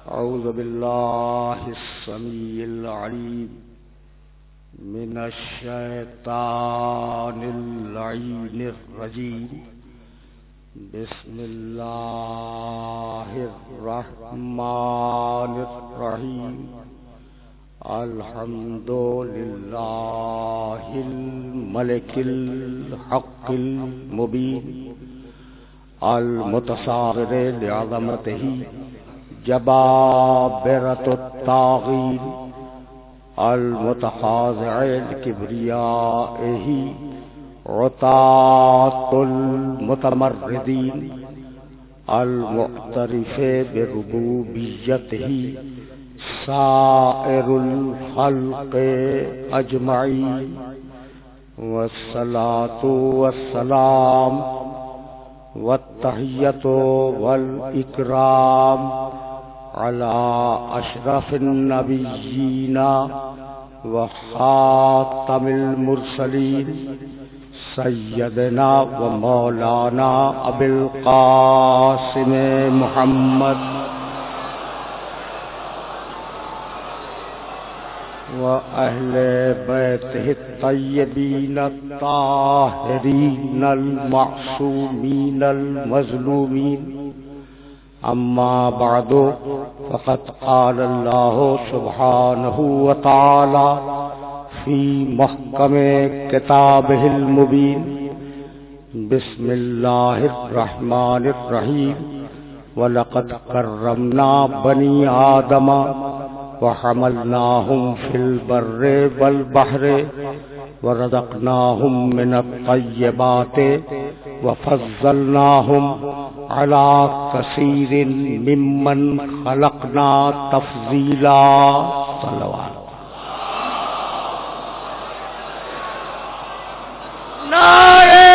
أعوذ بالله السميع العليم من الشيطان اللعين الرجيم. بسم الله الرحمن الرحيم. الحمد لله الملك الحق المبين المتصاغر لعظمته جبابرة الطاغين المتخاضع لكبريائه عطاة المتمردين المعترف بربوبيته سائر الخلق أجمعين. والصلاة والسلام والتحية والإكرام على أشرف النبيين وخاتم المرسلين سيدنا ومولانا أبي القاسم محمد وأهل بيته الطيبين الطاهرين المعصومين المظلومين. أما بعد فقد قال الله سبحانه وتعالى في محكم كتابه المبين. بسم الله الرحمن الرحيم. ولقد كرمنا بني آدم وحملناهم في البر والبحر ورزقناهم من الطيبات وفضلناهم على كثير ممن خلقنا تفضيلا. صلوات. نعرہ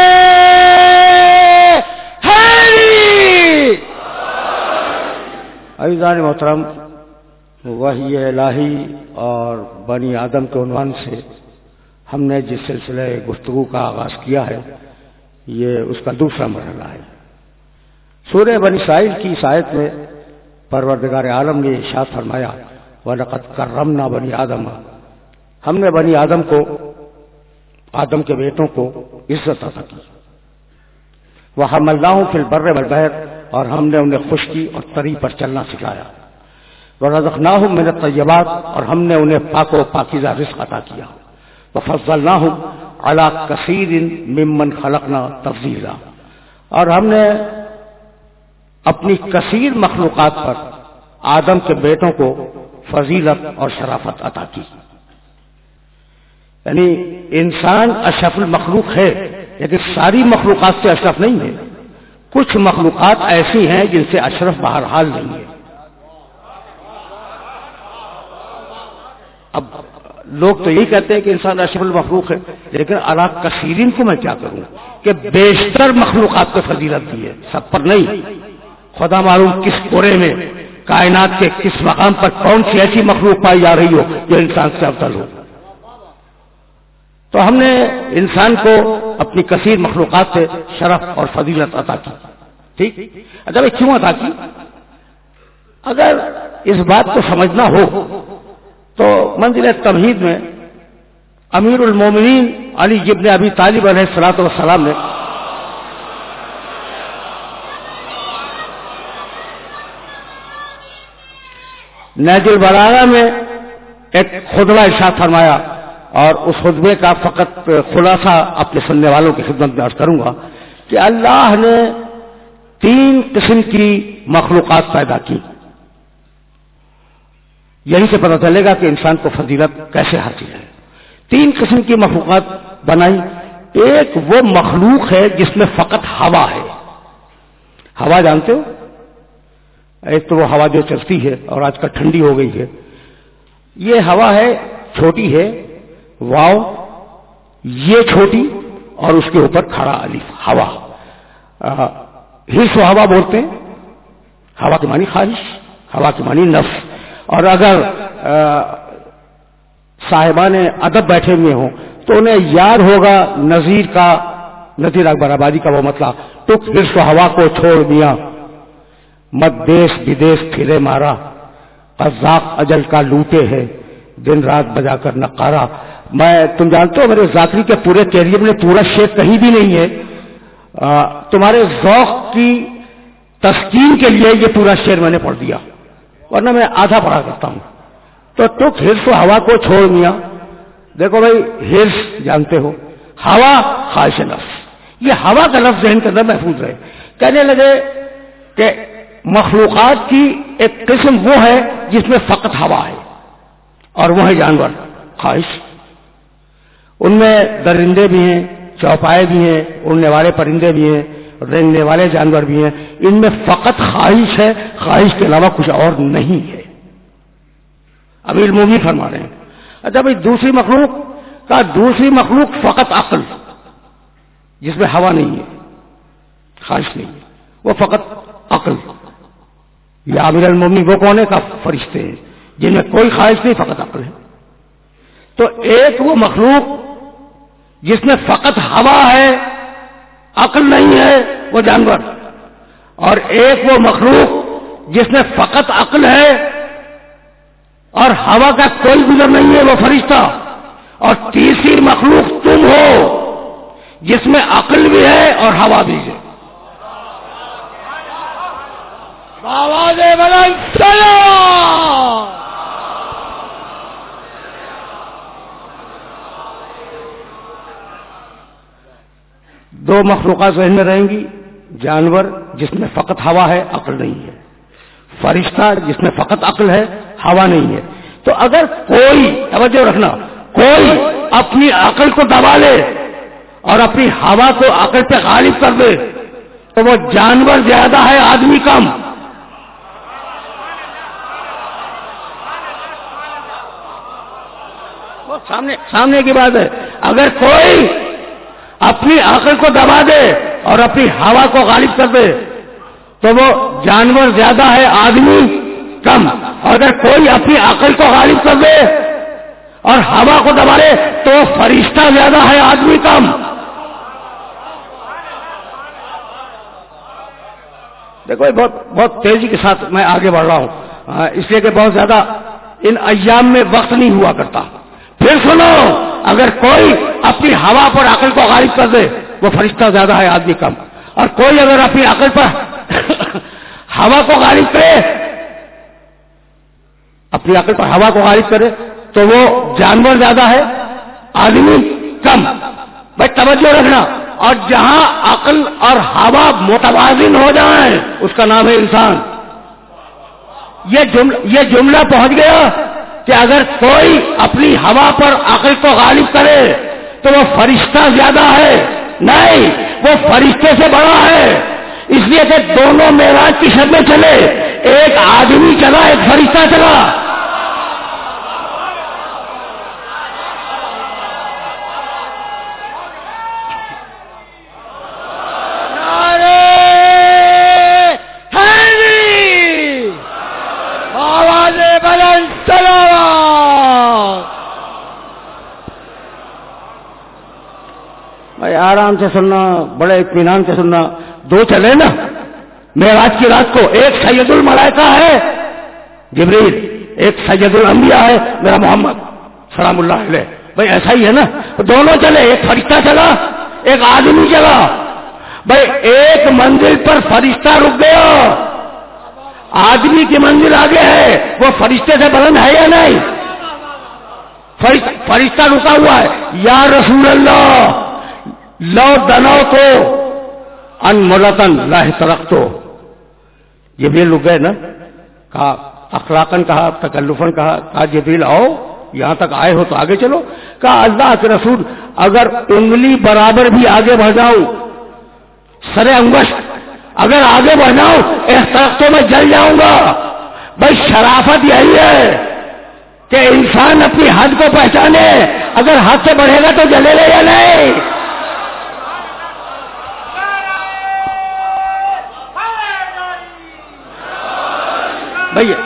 حیدری. عزیزان محترم، وحی الہی اور بنی آدم کے عنوان سے ہم نے جس سلسلے گفتگو کا آغاز کیا ہے یہ اس کا دوسرا مرحلہ ہے. سورہ بنی اسرائیل کی اس آیت میں پروردگار عالم نے ارشاد فرمایا وَلَقَدْ كَرَّمْنَا بَنِي آدَمَ، ہم نے بنی آدم کو، آدم کے بیٹوں کو عزت عطا کی. وَحَمَلْنَاهُمْ فِي الْبَرِّ وَالْبَحْرِ، اور ہم نے انہیں خشکی اور تری پر چلنا سکھایا. وَرَزَقْنَاهُمْ مِنَ الطَّيِّبَاتِ، اور ہم نے انہیں پاک و پاکیزہ رزق عطا کیا. وَفَضَّلْنَاهُمْ عَلَى كَثِيرٍ مِّمَّنْ خَلَقْنَا تَفْضِيلًا، اور ہم نے اپنی کثیر مخلوقات پر آدم کے بیٹوں کو فضیلت اور شرافت عطا کی. یعنی انسان اشرف المخلوق ہے لیکن ساری مخلوقات سے اشرف نہیں ہے. کچھ مخلوقات ایسی ہیں جن سے اشرف بہرحال نہیں ہے. اب لوگ تو یہی کہتے ہیں کہ انسان اشرف المخلوق ہے، لیکن اعلیٰ کثیرین کو میں کیا کروں کہ بیشتر مخلوقات کو فضیلت دی ہے، سب پر نہیں. خدا معلوم کس کورے میں کائنات کے کس مقام پر کون سی ایسی مخلوق پائی جا رہی ہو جو انسان سے افضل ہو. تو ہم نے انسان کو اپنی کثیر مخلوقات سے شرف اور فضیلت عطا کی. ٹھیک، اگر کیوں عطا کی؟ اگر اس بات کو سمجھنا ہو تو منزل تمہید میں امیر المومنین علی ابن ابی طالب علیہ الصلوۃ والسلام نے نہج البلاغہ میں ایک خطبہ ارشاد فرمایا، اور اس خطبے کا فقط خلاصہ اپنے سننے والوں کی خدمت میں عرض کروں گا کہ اللہ نے 3 قسم کی مخلوقات پیدا کی. یہیں سے پتہ چلے گا کہ انسان کو فضیلت کیسے حاصل ہے. 3 قسم کی مخلوقات بنائی. ایک وہ مخلوق ہے جس میں فقط ہوا ہے. ہوا جانتے ہو؟ ایک تو وہ ہوا جو چلتی ہے اور آج کل ٹھنڈی ہو گئی ہے. یہ ہوا ہے، چھوٹی ہے، واو یہ چھوٹی اور اس کے اوپر کھڑا الف، ہوا. حرص و ہوا بولتے ہیں. ہوا کے معنی خواہش، ہوا کے معنی نفس. اور اگر صاحبان ادب بیٹھے ہوئے ہوں تو انہیں یاد ہوگا نذیر کا، نذیر اکبر آبادی کا وہ مطلب ٹک حرص و ہوا کو چھوڑ دیا، مت دیش بدیش پھرے مارا، قزاق اجل کا لوٹے ہے دن رات بجا کر نقارہ. تم جانتے ہو میرے ذاکری کے پورے کیریئر میں پورا شعر کہیں بھی نہیں ہے. تمہارے ذوق کی تسکین کے لیے یہ پورا شعر میں نے پڑھ دیا، ورنہ میں آدھا پڑھا کرتا ہوں. تو ہرس و ہوا کو چھوڑ میاں. دیکھو بھائی، ہرس جانتے ہو، ہوا خواہش نفس. یہ ہوا کا لفظ ذہن کے اندر محفوظ رہے. کہنے لگے کہ مخلوقات کی ایک قسم وہ ہے جس میں فقط ہوا ہے، اور وہ ہے جانور خواہش. ان میں درندے بھی ہیں، چوپائے بھی ہیں، اڑنے والے پرندے بھی ہیں، رینگنے والے جانور بھی ہیں. ان میں فقط خواہش ہے، خواہش کے علاوہ کچھ اور نہیں ہے. امیر المومنین فرما رہے ہیں. اچھا بھائی، دوسری مخلوق فقط عقل، جس میں ہوا نہیں ہے، خواہش نہیں ہے، وہ فقط عقل. یا امیر المومنین وہ کون ہے؟ کا فرشتے ہیں جن میں کوئی خواہش نہیں، فقط عقل ہے. تو ایک وہ مخلوق جس میں فقط ہوا ہے، عقل نہیں ہے، وہ جانور. اور ایک وہ مخلوق جس میں فقط عقل ہے اور ہوا کا کوئی گزر نہیں ہے، وہ فرشتہ. اور تیسری مخلوق تم ہو جس میں عقل بھی ہے اور ہوا بھی ہے. آواز بلند سلام. دو مخلوقات ذہن میں رہیں گی، جانور جس میں فقط ہوا ہے، عقل نہیں ہے، فرشتہ جس میں فقط عقل ہے، ہوا نہیں ہے. تو اگر کوئی، توجہ رکھنا، کوئی اپنی عقل کو دبا لے اور اپنی ہوا کو عقل پہ غالب کر دے تو وہ جانور زیادہ ہے، آدمی کم. وہ سامنے کی بات ہے. اگر کوئی اپنی عقل کو دبا دے اور اپنی ہوا کو غالب کر دے تو وہ جانور زیادہ ہے، آدمی کم. اور اگر کوئی اپنی عقل کو غالب کر دے اور ہوا کو دبا لے تو وہ فرشتہ زیادہ ہے، آدمی کم. دیکھو بہت تیزی کے ساتھ میں آگے بڑھ رہا ہوں، اس لیے کہ بہت زیادہ ان ایام میں وقت نہیں ہوا کرتا. پھر سنو، اگر کوئی اپنی ہوا پر عقل کو غالب کر دے وہ فرشتہ زیادہ ہے، آدمی کم. اور کوئی اگر اپنی عقل پر ہوا کو غالب کرے، اپنی عقل پر ہوا کو غالب کرے تو وہ جانور زیادہ ہے، آدمی کم. بھائی توجہ رکھنا. اور جہاں عقل اور ہوا متوازن ہو جائیں اس کا نام ہے انسان. یہ جملہ پہنچ گیا کہ اگر کوئی اپنی ہوا پر عقل کو غالب کرے تو وہ فرشتہ زیادہ ہے. نہیں، وہ فرشتے سے بڑا ہے. اس لیے کہ دونوں معراج کی شب میں چلے، ایک آدمی چلا، ایک فرشتہ چلا. آرام سے سننا، بڑے اطمینان سے سننا. دو چلے نا معراج کی رات کو، ایک سید الملائکہ ہے جبریل، ایک سید الانبیاء ہے میرا محمد سلام اللہ علیہ. بھائی ایسا ہی ہے نا، دونوں چلے، ایک فرشتہ چلا، ایک آدمی چلا. بھائی ایک منزل پر فرشتہ رک گیا، آدمی کی منزل آگے ہے، وہ فرشتے سے بلند ہے یا نہیں؟ فرشتہ رکا ہوا ہے. یا رسول اللہ لو دنو تو ان ملتن لاہ ترقتو. جبریل رک گئے نا، کہا اخلاقاً کہا، تکلفاً کہا جبریل آؤ، یہاں تک آئے ہو تو آگے چلو. کہا اللہ کے رسول اگر انگلی برابر بھی آگے بڑھ جاؤں، سر انگشت اگر آگے بڑھ جاؤں، احترقتوں میں جل جاؤں گا. بھائی شرافت یہی ہے کہ انسان اپنی حد کو پہچانے، اگر حد سے بڑھے گا تو جلے گا یا نہیں. بھائی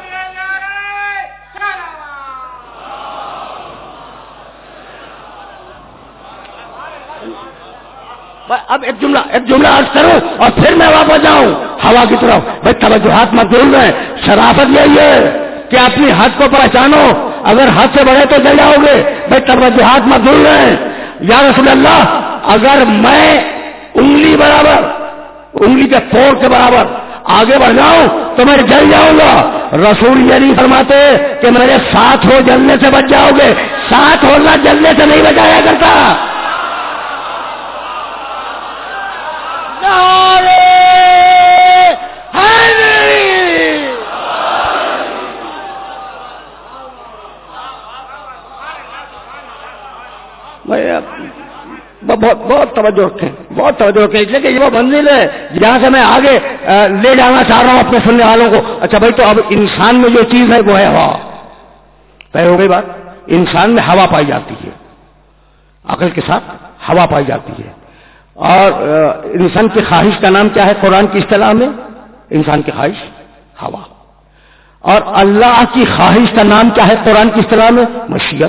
اب ایک جملہ عرض کروں اور پھر میں واپس جاؤں ہوا کی طرف. بھائی توجہات مت بھول رہے ہیں، شرافت یہی ہے کہ اپنی حد کو پہچانو، اگر حد سے بڑھے تو جل جاؤ گے. بھائی توجہات مت بھول رہے ہیں. یا رسول اللہ اگر میں انگلی برابر، انگلی کے پھوڑ کے برابر آگے بڑھ جاؤں تو میں جل جاؤں گا. رسول یہ نہیں فرماتے کہ میرے ساتھ ہو جلنے سے بچ جاؤ گے. ساتھ ہونا جلنے سے نہیں بچایا کرتا. بہت توجہ رکھیں، بہت توجہ رکھیں، اس لیے کہ یہ وہ منزل ہے جہاں سے میں آگے لے جانا چاہ رہا ہوں اپنے سننے والوں کو. اچھا بھائی، تو اب انسان میں جو چیز ہے وہ ہے ہوا. طے ہو گئی بات. انسان میں ہوا پائی جاتی ہے، عقل کے ساتھ ہوا پائی جاتی ہے. اور انسان کی خواہش کا نام کیا ہے قرآن کی اصطلاح میں؟ انسان کی خواہش ہوا. اور اللہ کی خواہش کا نام کیا ہے قرآن کی اصطلاح میں؟ مشیت.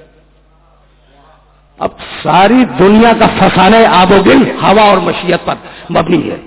اب ساری دنیا کا فسانہ آب و گل ہوا اور مشیت پر مبنی ہے.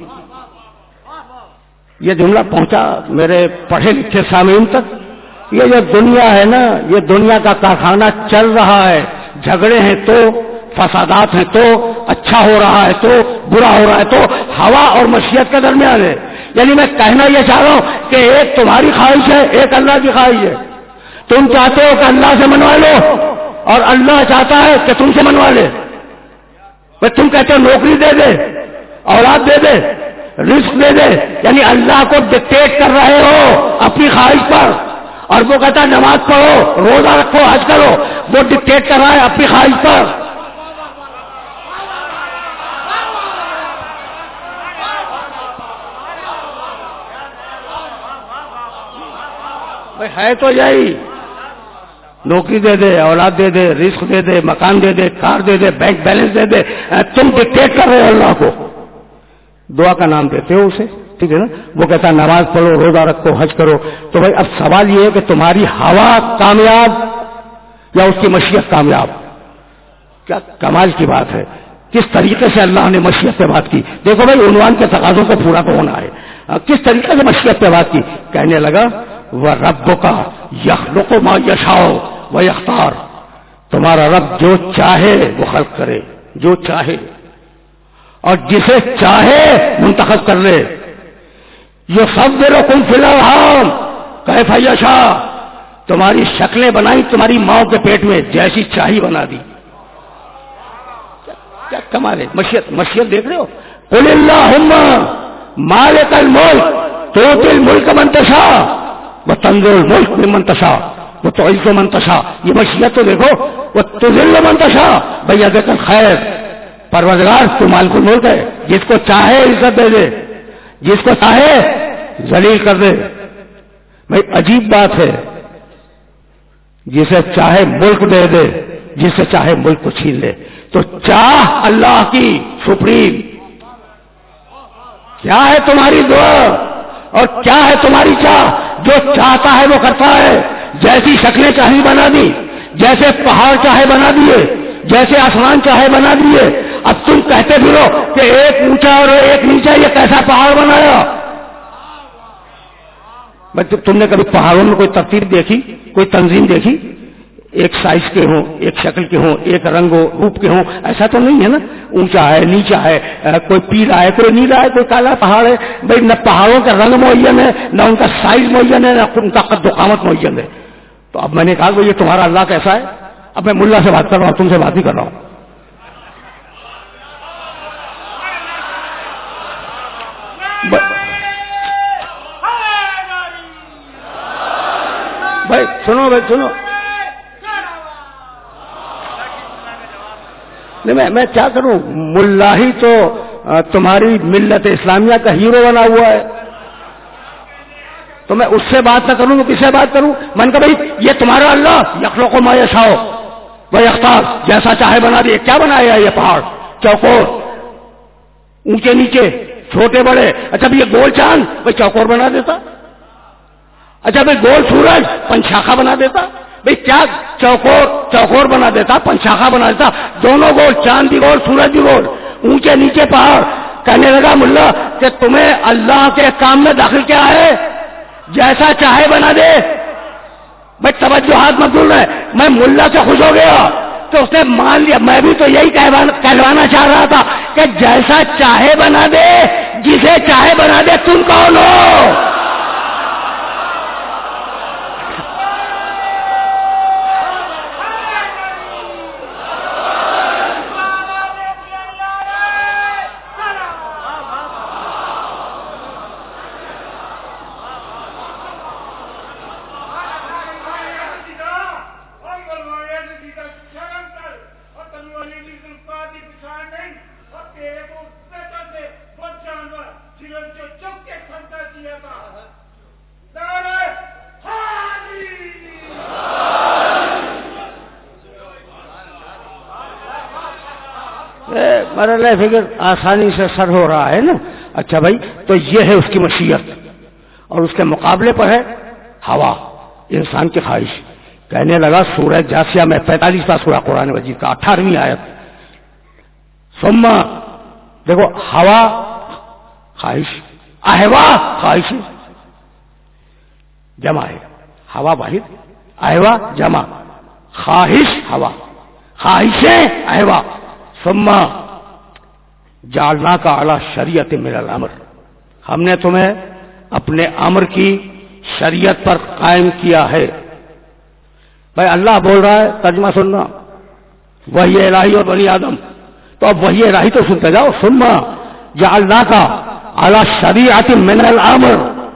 یہ جملہ پہنچا میرے پڑھے لکھے سامعین تک. یہ جو دنیا ہے نا، یہ دنیا کا کارخانہ چل رہا ہے. جھگڑے ہیں تو، فسادات ہیں تو، اچھا ہو رہا ہے تو، برا ہو رہا ہے تو، ہوا اور مشیت کے درمیان ہے. یعنی میں کہنا یہ چاہ رہا ہوں کہ ایک تمہاری خواہش ہے، ایک اللہ کی خواہش ہے. تم چاہتے ہو کہ اللہ سے منوا لو اور اللہ چاہتا ہے کہ تم سے منوا لے. تم کہتے ہو نوکری دے دے، اولاد دے دے، رزق دے دے، یعنی اللہ کو ڈکٹیٹ کر رہے ہو اپنی خواہش پر. اور وہ کہتا ہے نماز پڑھو، روزہ رکھو، حج کرو. وہ ڈکٹیٹ کر رہا ہے اپنی خواہش پر. بھائی ہے تو یہی، نوکری دے دے، اولاد دے دے، رزق دے دے، مکان دے دے، کار دے دے، بینک بیلنس دے دے. تم ڈکٹیٹ کر رہے ہو اللہ کو. دعا کا نام دیتے ہو اسے، ٹھیک ہے نا. وہ کہتا ہے نماز پڑھو، روزہ رکھو، حج کرو. تو بھائی اب سوال یہ ہے کہ تمہاری ہوا کامیاب یا اس کی مشیت کامیاب؟ کیا کمال کی بات ہے. کس طریقے سے اللہ نے مشیت پہ بات کی. دیکھو بھائی عنوان کے تقاضوں کو پورا تو ہونا ہے. کس طریقے سے مشیت پہ بات کی. کہنے لگا وَرَبُّكَ يَخْلُقُ مَا يَشَاءُ وَيَخْتَارُ. تمہارا رب جو چاہے وہ خلق کرے، جو چاہے، اور جسے چاہے منتخب کر لے. يُصَوِّرُكُمْ فِي الْأَرْحَامِ كَيْفَ يَشَاءُ. تمہاری شکلیں بنائی تمہاری ماں کے پیٹ میں، جیسی چاہی بنا دی. کیا کمال ہے. مشیت دیکھ رہے ہو. قُلِ اللَّهُمَّ مَالِكَ الْمُلْكِ تُؤْتِي الْمُلْكَ مَن تَشَاءُ وَتَنزِعُ الْمُلْكَ مِمَّن تَشَاءُ وَتُعِزُّ مَن تَشَاءُ. یہ مشیت تو دیکھو. وَتُذِلُّ مَن تَشَاءُ بِيَدِكَ الْخَيْرُ. پروردگار تو مالک الملک ہے، جس کو چاہے عزت دے دے، جس کو چاہے ذلیل کر دے. بھائی عجیب بات ہے. جسے چاہے ملک دے دے، جسے چاہے ملک کو چھین لے. تو چاہ اللہ کی سپریم. کیا ہے تمہاری دعا اور کیا ہے تمہاری چاہ. جو چاہتا ہے وہ کرتا ہے. جیسی شکلیں چاہی بنا دی، جیسے پہاڑ چاہے بنا دیے، جیسے آسمان چاہے بنا دیے. اب تم کہتے پھرو کہ ایک اونچا اور ایک نیچا، یہ کیسا پہاڑ بنایا. تم نے کبھی پہاڑوں میں کوئی ترتیب دیکھی، کوئی تنظیم دیکھی؟ ایک سائز کے ہوں، ایک شکل کے ہوں، ایک رنگ و روپ کے ہوں، ایسا تو نہیں ہے نا. اونچا ہے، نیچا ہے، کوئی پیلا ہے، کوئی نیلا ہے، کوئی کالا پہاڑ ہے. بھائی نہ پہاڑوں کا رنگ معین ہے، نہ ان کا سائز معین ہے، نہ ان کا قد و قامت معین ہے. تو اب میں نے کہا کہ یہ تمہارا اللہ کیسا ہے. اب میں ملا سے بات کر رہا ہوں، تم سے بات نہیں کر رہا ہوں. بھائی سنو، بھائی سنو. نہیں میں کیا کروں. ملا ہی تو تمہاری ملت اسلامیہ کا ہیرو بنا ہوا ہے. تو میں اس سے بات نہ کروں تو کس سے بات کروں. میں نے کہا بھائی یہ تمہارا اللہ یخلق ما یشاء ویختار، جیسا چاہے بنا دیے. کیا بنایا یہ پہاڑ چوکور، اونچے نیچے، چھوٹے بڑے. اچھا یہ گول چاند بھائی چوکور بنا دیتا. اچھا بھائی گول سورج پنچھاخا بنا دیتا. بھائی کیا چوکور بنا دیتا، پنچھاخا بنا دیتا، دونوں گول، چاند بھی گول، سورج بھی گول، اونچے نیچے پہاڑ. کہنے لگا ملا کہ تمہیں اللہ کے کام میں داخل کیا ہے. جیسا چاہے بنا دے. بھائی توجہات مت بھول رہے. میں ملا سے خوش ہو گیا تو اس نے مان لیا. میں بھی تو یہی کہلوانا چاہ رہا تھا کہ جیسا چاہے بنا دے, جسے چاہے بنا دے, تم کون ہو؟ میرا فکر آسانی سے سر ہو رہا ہے نا. اچھا بھائی, تو یہ ہے اس کی مشیت, اور اس کے مقابلے پر ہے ہوا, انسان کی خواہش. کہنے لگا سورہ جاثیہ میں 45واں سورہ قرآن مجید کا 18ویں آیت, ثم دیکھو ہوا خواہش, اہوا خواہش جمع ہے, ہوا واحد, اہوا جمع, خواہش ہوا, خواہشیں اہوا. ثم جعلنا کا اعلی شریعت من الامر, ہم نے تمہیں اپنے امر کی شریعت پر قائم کیا ہے. بھائی اللہ بول رہا ہے, ترجمہ سننا, وحی الہی اور بنی آدم, تو اب وحی الہی تو سنتے جاؤ. ثم جعلنا کا اعلی شریعت من الامر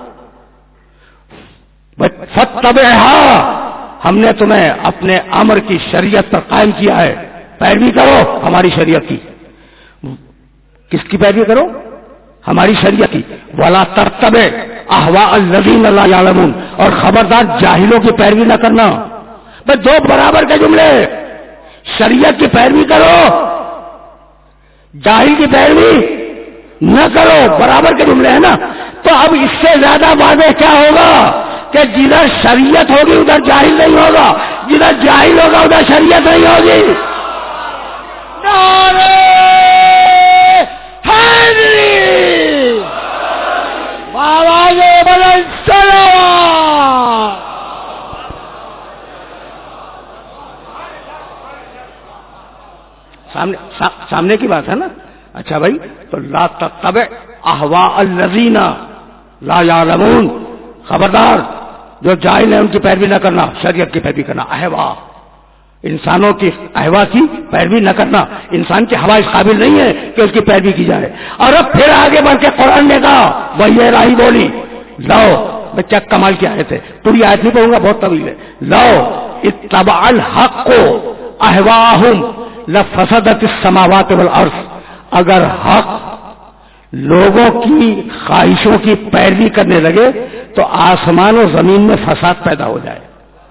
فاتبعها, ہم نے تمہیں اپنے امر کی شریعت پر قائم کیا ہے, پیروی کرو ہماری شریعت کی. کس کی پیروی کرو؟ ہماری شریعت کی. ولا تتبع اهواء الذين لا يعلمون, اور خبردار جاہلوں کی پیروی نہ کرنا. بس دو برابر کے جملے, شریعت کی پیروی کرو, جاہل کی پیروی نہ کرو, برابر کے جملے ہیں نا. تو اب اس سے زیادہ واضح کیا ہوگا کہ جدھر شریعت ہوگی ادھر جاہل نہیں ہوگا, جدھر جاہل ہوگا ادھر شریعت نہیں ہوگی. نعرہ حیدری, آواز بلند صلوات. سامنے کی بات ہے نا. اچھا بھائی, تو لا تتبع اهواء الذین لا یعلمون, خبردار جو جاہل ہیں ان کی پیروی نہ کرنا, شریعت کی پیروی کرنا. اہوا, انسانوں کی اہوا کی پیروی نہ کرنا. انسان کی ہوا اس قابل نہیں ہے کہ اس کی پیروی کی جائے. اور اب پھر آگے بڑھ کے قرآن نے کہا, وہی الہی بولی, لو, میں کیا کمال کی آیت ہے, پوری آیت نہیں پڑھوں گا, بہت طویل ہے. لو اتبع الحق اہواہم لفسدت السماوات والارض, اگر حق لوگوں کی خواہشوں کی پیروی کرنے لگے تو آسمان و زمین میں فساد پیدا ہو جائے.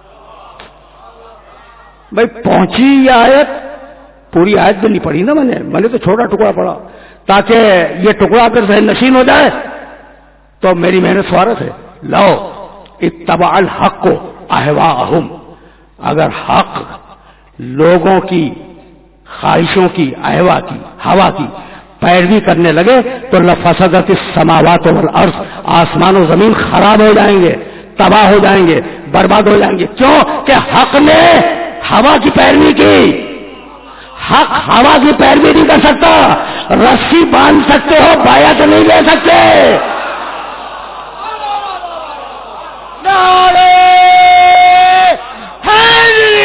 بھائی پہنچی یہ آیت, پوری آیت بھی نہیں پڑھی نا میں نے تو چھوٹا ٹکڑا پڑھا تاکہ یہ ٹکڑا اگر ذہن نشین ہو جائے تو میری محنت سوارت ہے. لو اتبع الحق اہواہم, اگر حق لوگوں کی خواہشوں کی, اہوا کی, ہوا کی پیروی کرنے لگے تو لفسدت السماوات والارض, آسمان و زمین خراب ہو جائیں گے, تباہ ہو جائیں گے, برباد ہو جائیں گے. کیوں کہ حق نے ہوا کی پیروی کی. حق ہوا کی پیروی نہیں کر سکتا. رسی باندھ سکتے ہو, بایا تو نہیں لے سکتے. نعرہ حیدری.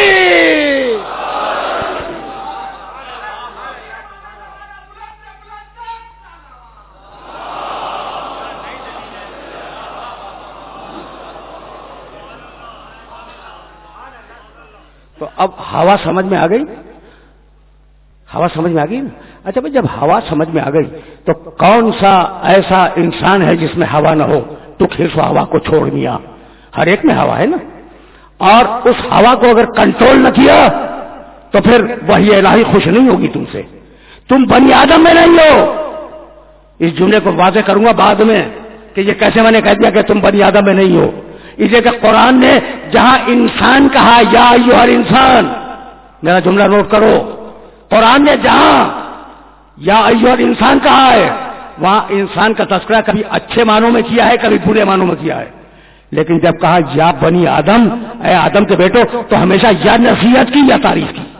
تو اب ہوا سمجھ میں آ گئی, ہوا سمجھ میں آ گئی نا. اچھا بھائی, جب ہوا سمجھ میں آ گئی تو کون سا ایسا انسان ہے جس میں ہوا نہ ہو؟ تو کھیسو ہوا کو چھوڑ دیا, ہر ایک میں ہوا ہے نا. اور اس ہوا کو اگر کنٹرول نہ کیا تو پھر وحی الہی خوش نہیں ہوگی تم سے. تم بنی آدم میں نہیں ہو. اس جملے کو واضح کروں گا بعد میں کہ یہ کیسے میں نے کہہ دیا کہ تم بنی آدم میں نہیں ہو. اس لیے کہ قرآن نے جہاں انسان کہا, یا ایھا الانسان, میرا جملہ نوٹ کرو, قرآن نے جہاں یا ایھا الانسان کہا ہے وہاں انسان کا تذکرہ کبھی اچھے معنوں میں کیا ہے, کبھی برے معنوں میں کیا ہے. لیکن جب کہا یا بنی آدم، اے آدم کے بیٹو، تو ہمیشہ یا نصیحت کی یا تعریف کی.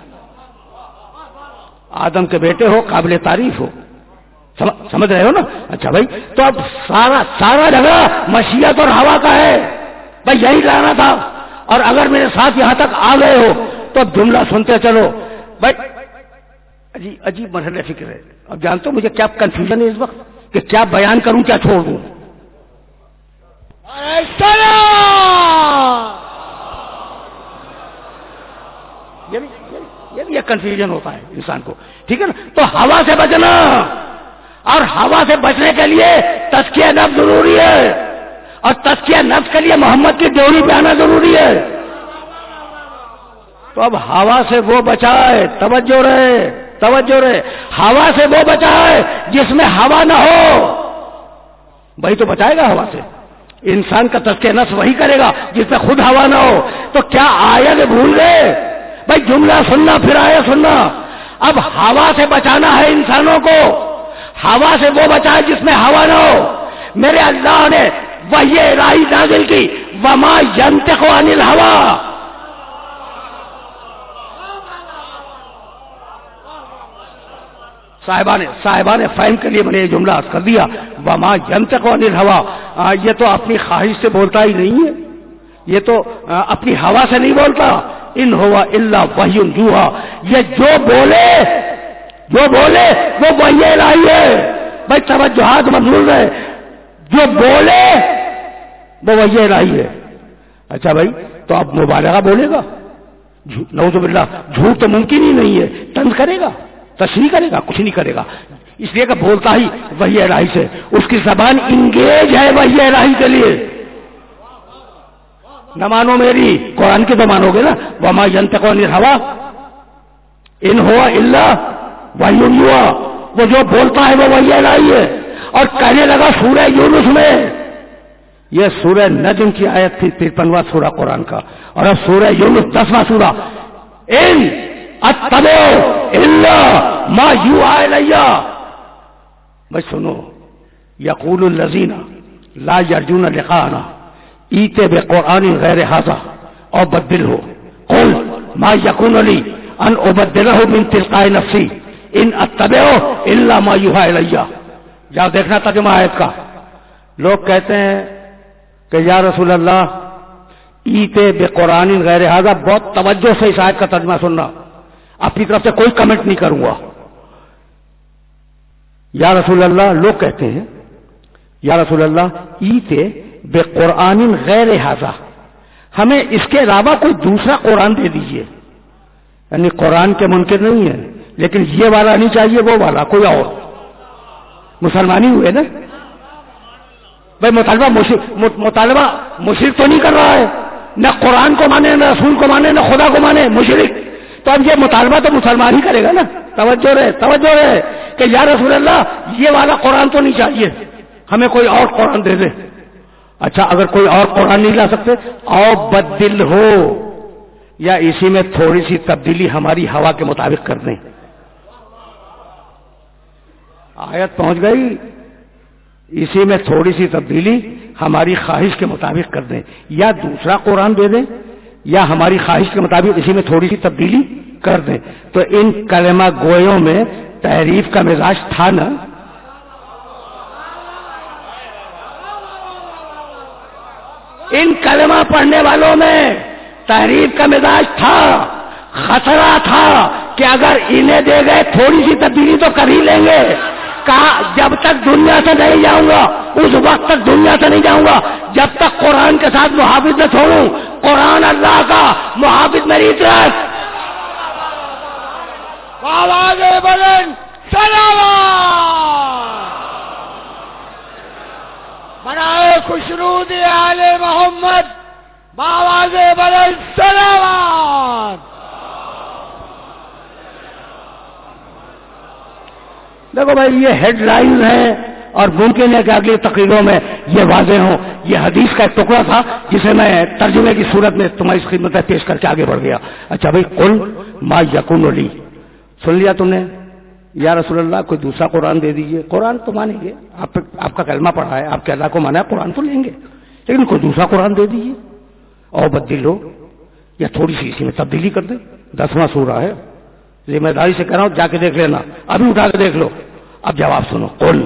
آدم کے بیٹے ہو، قابل تعریف ہو. سمجھ رہے ہو نا؟ اچھا بھائی، تو اب سارا جھگڑا مشیت اور ہوا کا ہے بھائی، یہی لانا تھا. اور اگر میرے ساتھ یہاں تک آ گئے ہو تو اب جملہ سنتے چلو بھائی. عجیب مرحلہ فکر ہے. اب جانتے ہو مجھے کیا کنفیوژن ہے اس وقت کہ کیا بیان کروں کیا چھوڑ دوں. یہ کنفیوژن ہوتا ہے انسان کو. ٹھیک ہے نا؟ تو ہوا سے بچنا، اور ہوا سے بچنے کے لیے تزکیہ نفس ضروری ہے، اور تزکیہ نفس کے لیے محمد کی ڈیوری پہ آنا ضروری ہے. تو اب ہوا سے وہ بچائے، توجہ رہے، ہوا سے وہ بچائے جس میں ہوا نہ ہو. وہی تو بچائے گا ہوا سے. انسان کا تزکیہ نفس وہی کرے گا جس میں خود ہوا نہ ہو. تو کیا آیت بھول گئے بھائی؟ جملہ سننا پھر آیت سننا. اب ہوا سے بچانا ہے انسانوں کو، ہوا سے وہ بچائے جس میں ہوا نہ ہو. میرے اللہ نے وحی الہی نازل کی، وما ینطق عن الہوی. صاحبان فہم کے لیے میں نے یہ جملہ عرض کر دیا، وما ینطق عن الہوی. یہ تو اپنی خواہش سے بولتا ہی نہیں ہے، یہ تو اپنی ہوا سے نہیں بولتا. ان ہوا الا وحی یوحی. یہ جو بولے وہ وحی الہی ہے. بھائی توجہات مضبوط ہے، جو بولے وہ وحی الہی ہے. اچھا بھائی، تو اب مبالغہ بولے گا، نعوذ باللہ، جھوٹ تو ممکن ہی نہیں ہے. طنز کرے گا، تشریح کرے گا، کچھ نہیں کرے گا. اس لیے کہ بولتا ہی وحی الہی سے، اس کی زبان انگیج ہے وحی الہی کے لیے. نہ مانو میری، قرآن کی تو مانو گے نا. وما ینطق عن الہوی ان ہوا الا وحی یوحی. وہ جو بولتا ہے وہ وحی الہی ہے. اور کہنے لگا سورہ یونس میں، یہ سورہ نجم کی آیت تھی 53واں سورہ قرآن کا، اور اب سورہ یونس 10واں سورہ. ان اتبع الا ما یوحی الی. بھائی سنو، یقول الذین لا یرجون لقاءنا ایت بقرآن غیر ھذا او بدلہ قل ما یکون لی ان ابدلہ من تلقاء نفسی ان اتبع الا ما یوحی الی. یا دیکھنا ترجمہ آیت کا. لوگ کہتے ہیں کہ یا رسول اللہ ایت بقرآن غیر ھذا. بہت توجہ سے اس آیت کا ترجمہ سننا، اپنی طرف سے کوئی کمنٹ نہیں کروں گا. یا رسول اللہ، لوگ کہتے ہیں یا رسول اللہ ایت بقرآن غیر ھذا، ہمیں اس کے علاوہ کوئی دوسرا قرآن دے دیجئے. یعنی قرآن کے منکر نہیں ہے، لیکن یہ والا نہیں چاہیے، وہ والا کوئی اور. مسلمانی ہوئے نا بھائی. مطالبہ مشرک تو نہیں کر رہا ہے، نہ قرآن کو مانے، نہ رسول کو مانے، نہ خدا کو مانے، مشرک. تو اب یہ مطالبہ تو مسلمان ہی کرے گا نا. توجہ رہے کہ یا رسول اللہ یہ والا قرآن تو نہیں چاہیے، ہمیں کوئی اور قرآن دے دے. اچھا، اگر کوئی اور قرآن نہیں لا سکتے، او بدل ہو، یا اسی میں تھوڑی سی تبدیلی ہماری ہوا کے مطابق کر دیں. آیت پہنچ گئی، اسی میں تھوڑی سی تبدیلی ہماری خواہش کے مطابق کر دیں، یا دوسرا قرآن دے دیں، یا ہماری خواہش کے مطابق اسی میں تھوڑی سی تبدیلی کر دیں. تو ان کلمہ گویوں میں تحریف کا مزاج تھا نا. ان کلمہ پڑھنے والوں میں تحریف کا مزاج تھا. خطرہ تھا کہ اگر انہیں دے گئے تھوڑی سی تبدیلی تو کر ہی لیں گے. کہا جب تک دنیا سے نہیں جاؤں گا، اس وقت تک دنیا سے نہیں جاؤں گا جب تک قرآن کے ساتھ محافظ نہ چھوڑوں. قرآن اللہ کا، محافظ میری طرف. آواز بلند سلام بنائے خوشرود آل محمد، آواز بلند سلام. دیکھو بھائی، یہ ہیڈ لائن ہے اور ممکن ہے کہ اگلی تقریروں میں یہ واضح ہو. یہ حدیث کا ایک ٹکڑا تھا جسے میں ترجمے کی صورت میں تمہاری خدمت میں پیش کر کے آگے بڑھ گیا. اچھا بھائی، قل ما یکون لی، سن لیا تم نے. یا رسول اللہ کوئی دوسرا قرآن دے دیجئے. قرآن تو مانیں گے، آپ کا کلمہ پڑھا ہے، آپ کے اللہ کو مانا ہے، قرآن تو لیں گے. لیکن کوئی دوسرا قرآن دے دیجیے اور بدل ہو یا تھوڑی سی اسی میں تبدیلی کر دیں. 10واں سورہ ہے, ذمہ داری سے کہہ رہا ہوں, جا کے دیکھ لینا, ابھی اٹھا کے دیکھ لو. اب جواب سنو. قل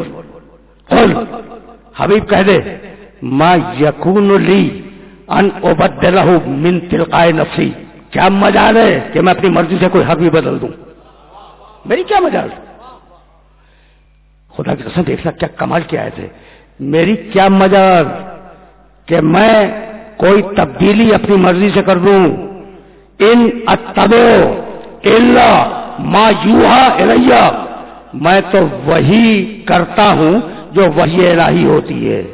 حبیب کہہ دے ما یکون لی ان ابدلہ من تلقاء نفسی, کیا مجال ہے کہ میں اپنی مرضی سے کوئی حق بھی بدل دوں؟ میری کیا مجال؟ خدا کی قسم دیکھنا کیا کمال کیا ہے. میری کیا مجال کہ میں کوئی تبدیلی اپنی مرضی سے کر دوں. ان اتبع الا ما یوحى الی, میں تو وہی کرتا ہوں جو وحی الہی ہوتی ہے.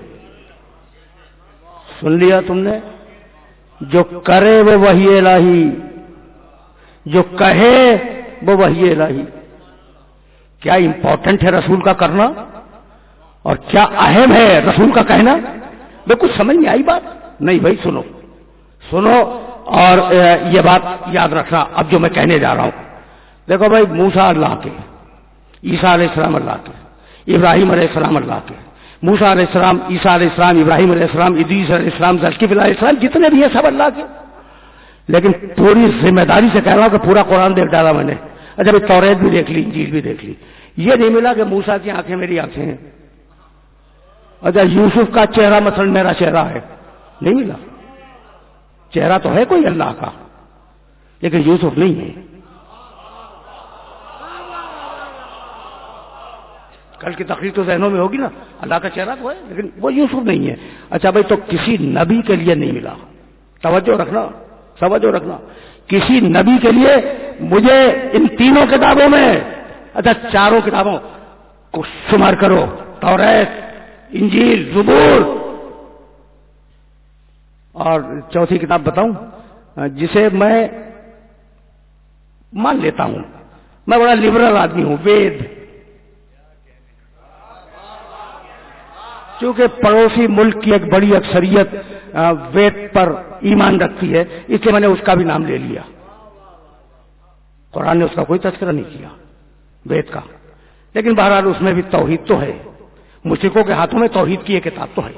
سن لیا تم نے؟ جو کرے وہ وحی الہی, جو کہے وہ وحی الہی. کیا امپورٹنٹ ہے رسول کا کرنا اور کیا اہم ہے رسول کا کہنا؟ میں کچھ سمجھ میں آئی بات نہیں بھائی. سنو اور یہ بات یاد رکھنا اب جو میں کہنے جا رہا ہوں. دیکھو بھائی, موسیٰ اللہ کے, عیسیٰ علیہ السلام اللہ کے, ابراہیم علیہ السلام اللہ کے, موسیٰ علیہ السلام, عیسیٰ علیہ السلام, ابراہیم علیہ السلام, ادریس علیہ السلام, ذوالکفل علیہ السلام, جتنے بھی ہیں سب اللہ کے. لیکن پوری ذمہ داری سے کہہ رہا ہوں کہ پورا قرآن دیکھ ڈالا میں نے. اچھا بھائی, توریت بھی دیکھ لی, انجیل بھی دیکھ لی, یہ نہیں ملا کہ موسیٰ کی آنکھیں میری آنکھیں ہیں. اچھا یوسف کا چہرہ مثلا میرا چہرہ ہے, نہیں ملا. چہرہ تو ہے کوئی اللہ کا, لیکن یوسف نہیں ہے. کل کی تقریر تو ذہنوں میں ہوگی نا, اللہ کا چہرہ تو ہے لیکن وہ یوسف نہیں ہے. اچھا بھائی, تو کسی نبی کے لیے نہیں ملا. توجہ رکھنا, کسی نبی کے لیے مجھے ان تینوں کتابوں میں, اچھا چاروں کتابوں کو شمار کرو, توریت, انجیل, زبور, اور چوتھی کتاب بتاؤں جسے میں مان لیتا ہوں, میں بڑا لبرل آدمی ہوں, وید. چونکہ پڑوسی ملک کی ایک بڑی اکثریت وید پر ایمان رکھتی ہے, اس لیے میں نے اس کا بھی نام لے لیا. قرآن نے اس کا کوئی تذکرہ نہیں کیا وید کا, لیکن بہرحال اس میں بھی توحید تو ہے. مشرکوں کے ہاتھوں میں توحید کی ایک کتاب تو ہے.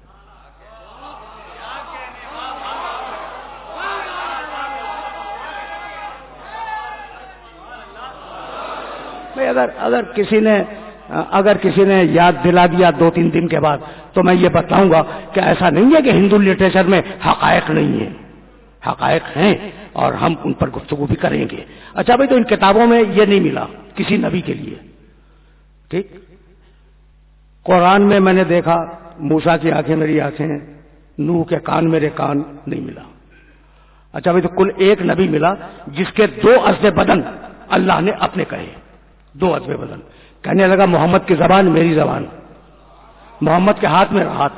اگر کسی نے یاد دلا دیا 2-3 دن کے بعد, تو میں یہ بتاؤں گا کہ ایسا نہیں ہے کہ ہندو لٹریچر میں حقائق نہیں ہیں. حقائق ہیں اور ہم ان پر گفتگو بھی کریں گے. اچھا بھائی, تو ان کتابوں میں یہ نہیں ملا کسی نبی کے لیے, ٹھیک. قرآن میں میں نے دیکھا موسیٰ کی آنکھیں میری آنکھیں, نوح کے کان میرے کان, نہیں ملا. اچھا بھائی, تو کل ایک نبی ملا جس کے 2 عضو بدن اللہ نے اپنے کہے. 2 عضو بدن. کہنے لگا محمد کی زبان میری زبان, محمد کے ہاتھ میرا ہاتھ.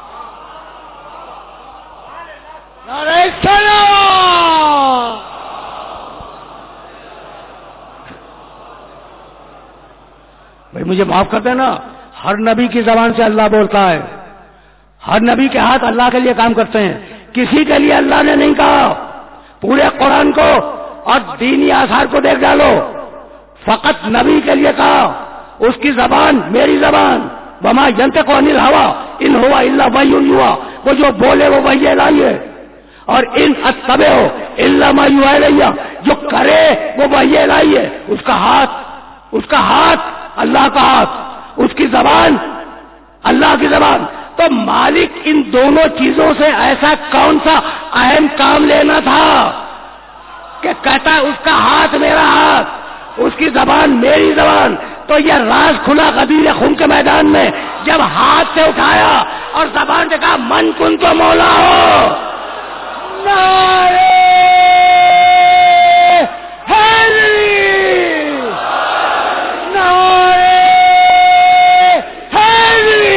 بھائی مجھے معاف کر دینا, ہر نبی کی زبان سے اللہ بولتا ہے, ہر نبی کے ہاتھ اللہ کے لیے کام کرتے ہیں. کسی کے لیے اللہ نے نہیں کہا. پورے قرآن کو اور دینی آثار کو دیکھ ڈالو, فقط نبی کے لیے کہا اس کی زبان میری زبان. وما ينطق عن الهوى ان هو الا وحی یوحى, وہ جو بولے وہ وحی الہی ہے. اور ان اتبع الا ما یوحى الی, جو کرے وہ وحی الہی ہے. اس کا ہاتھ اللہ کا ہاتھ, اس کی زبان اللہ کی زبان. تو مالک ان دونوں چیزوں سے ایسا کون سا اہم کام لینا تھا کہ کہتا ہے اس کا ہاتھ میرا ہاتھ, اس کی زبان میری زبان. تو یہ راز کھلا غدیر خون کے میدان میں جب ہاتھ سے اٹھایا اور زبان سے کہا من کن تو مولا ہو. نعرہ حیدری, نعرہ حیدری.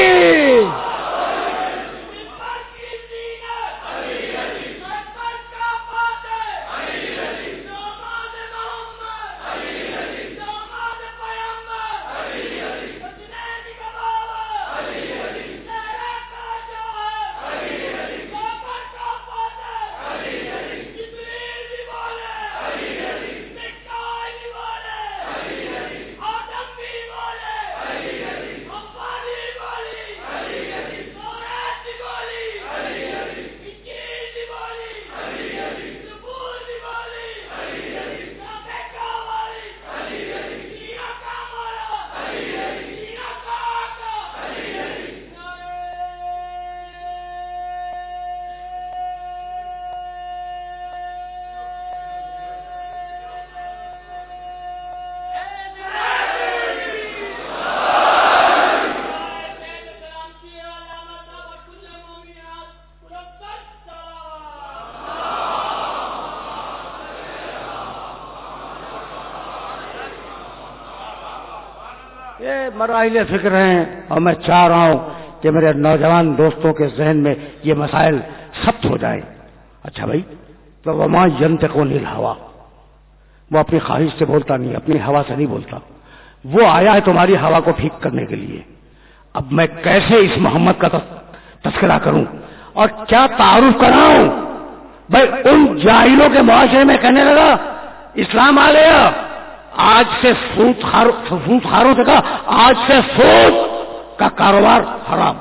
یہ مراحل فکر ہیں اور میں چاہ رہا ہوں کہ میرے نوجوان دوستوں کے ذہن میں یہ مسائل ثبت ہو جائیں. اچھا بھائی، تو وما ینطق عن الہویٰ، وہ اپنی خواہش سے بولتا نہیں، اپنی ہوا سے نہیں بولتا، وہ آیا ہے تمہاری ہوا کو ٹھیک کرنے کے لیے. اب میں کیسے اس محمد کا تذکرہ کروں اور کیا تعارف کراؤں؟ بھائی ان جاہلوں کے معاشرے میں کہنے لگا اسلام آ گیا، آج سے سود خاروں سے کہا آج سے سود کا کاروبار حرام.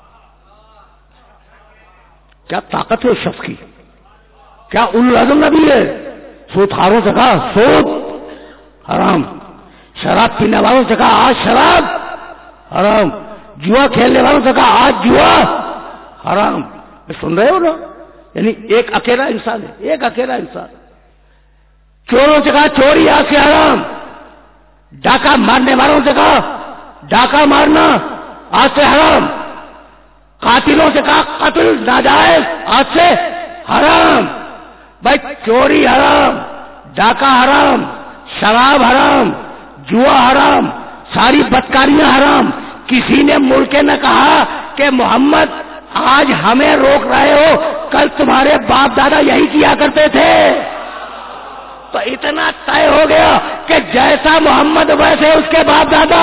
کیا طاقت ہے اس شخص کی، کیا العظم نبی ہے. سود خاروں سے کہا سود حرام، شراب پینے والوں سے کہا آج شراب حرام، جوا کھیلنے والوں سے کہا آج جوا حرام. سن رہے ہو نا؟ یعنی ایک اکیلا انسان ہے، ایک اکیلا انسان. چوروں سے کہا چوری آج سے حرام، ڈاکہ مارنے والوں سے کہا ڈاکہ مارنا آج سے حرام، قاتلوں سے کہا قتل ناجائز آج سے حرام. بھائی چوری حرام، ڈاکہ حرام، شراب حرام، جوا حرام، ساری بدکاریاں حرام. کسی نے مڑ کے نہ کہا کہ محمد آج ہمیں روک رہے ہو، کل تمہارے باپ دادا یہی کیا کرتے تھے. تو اتنا طے ہو گیا کہ جیسا محمد ویسے اس کے باپ دادا.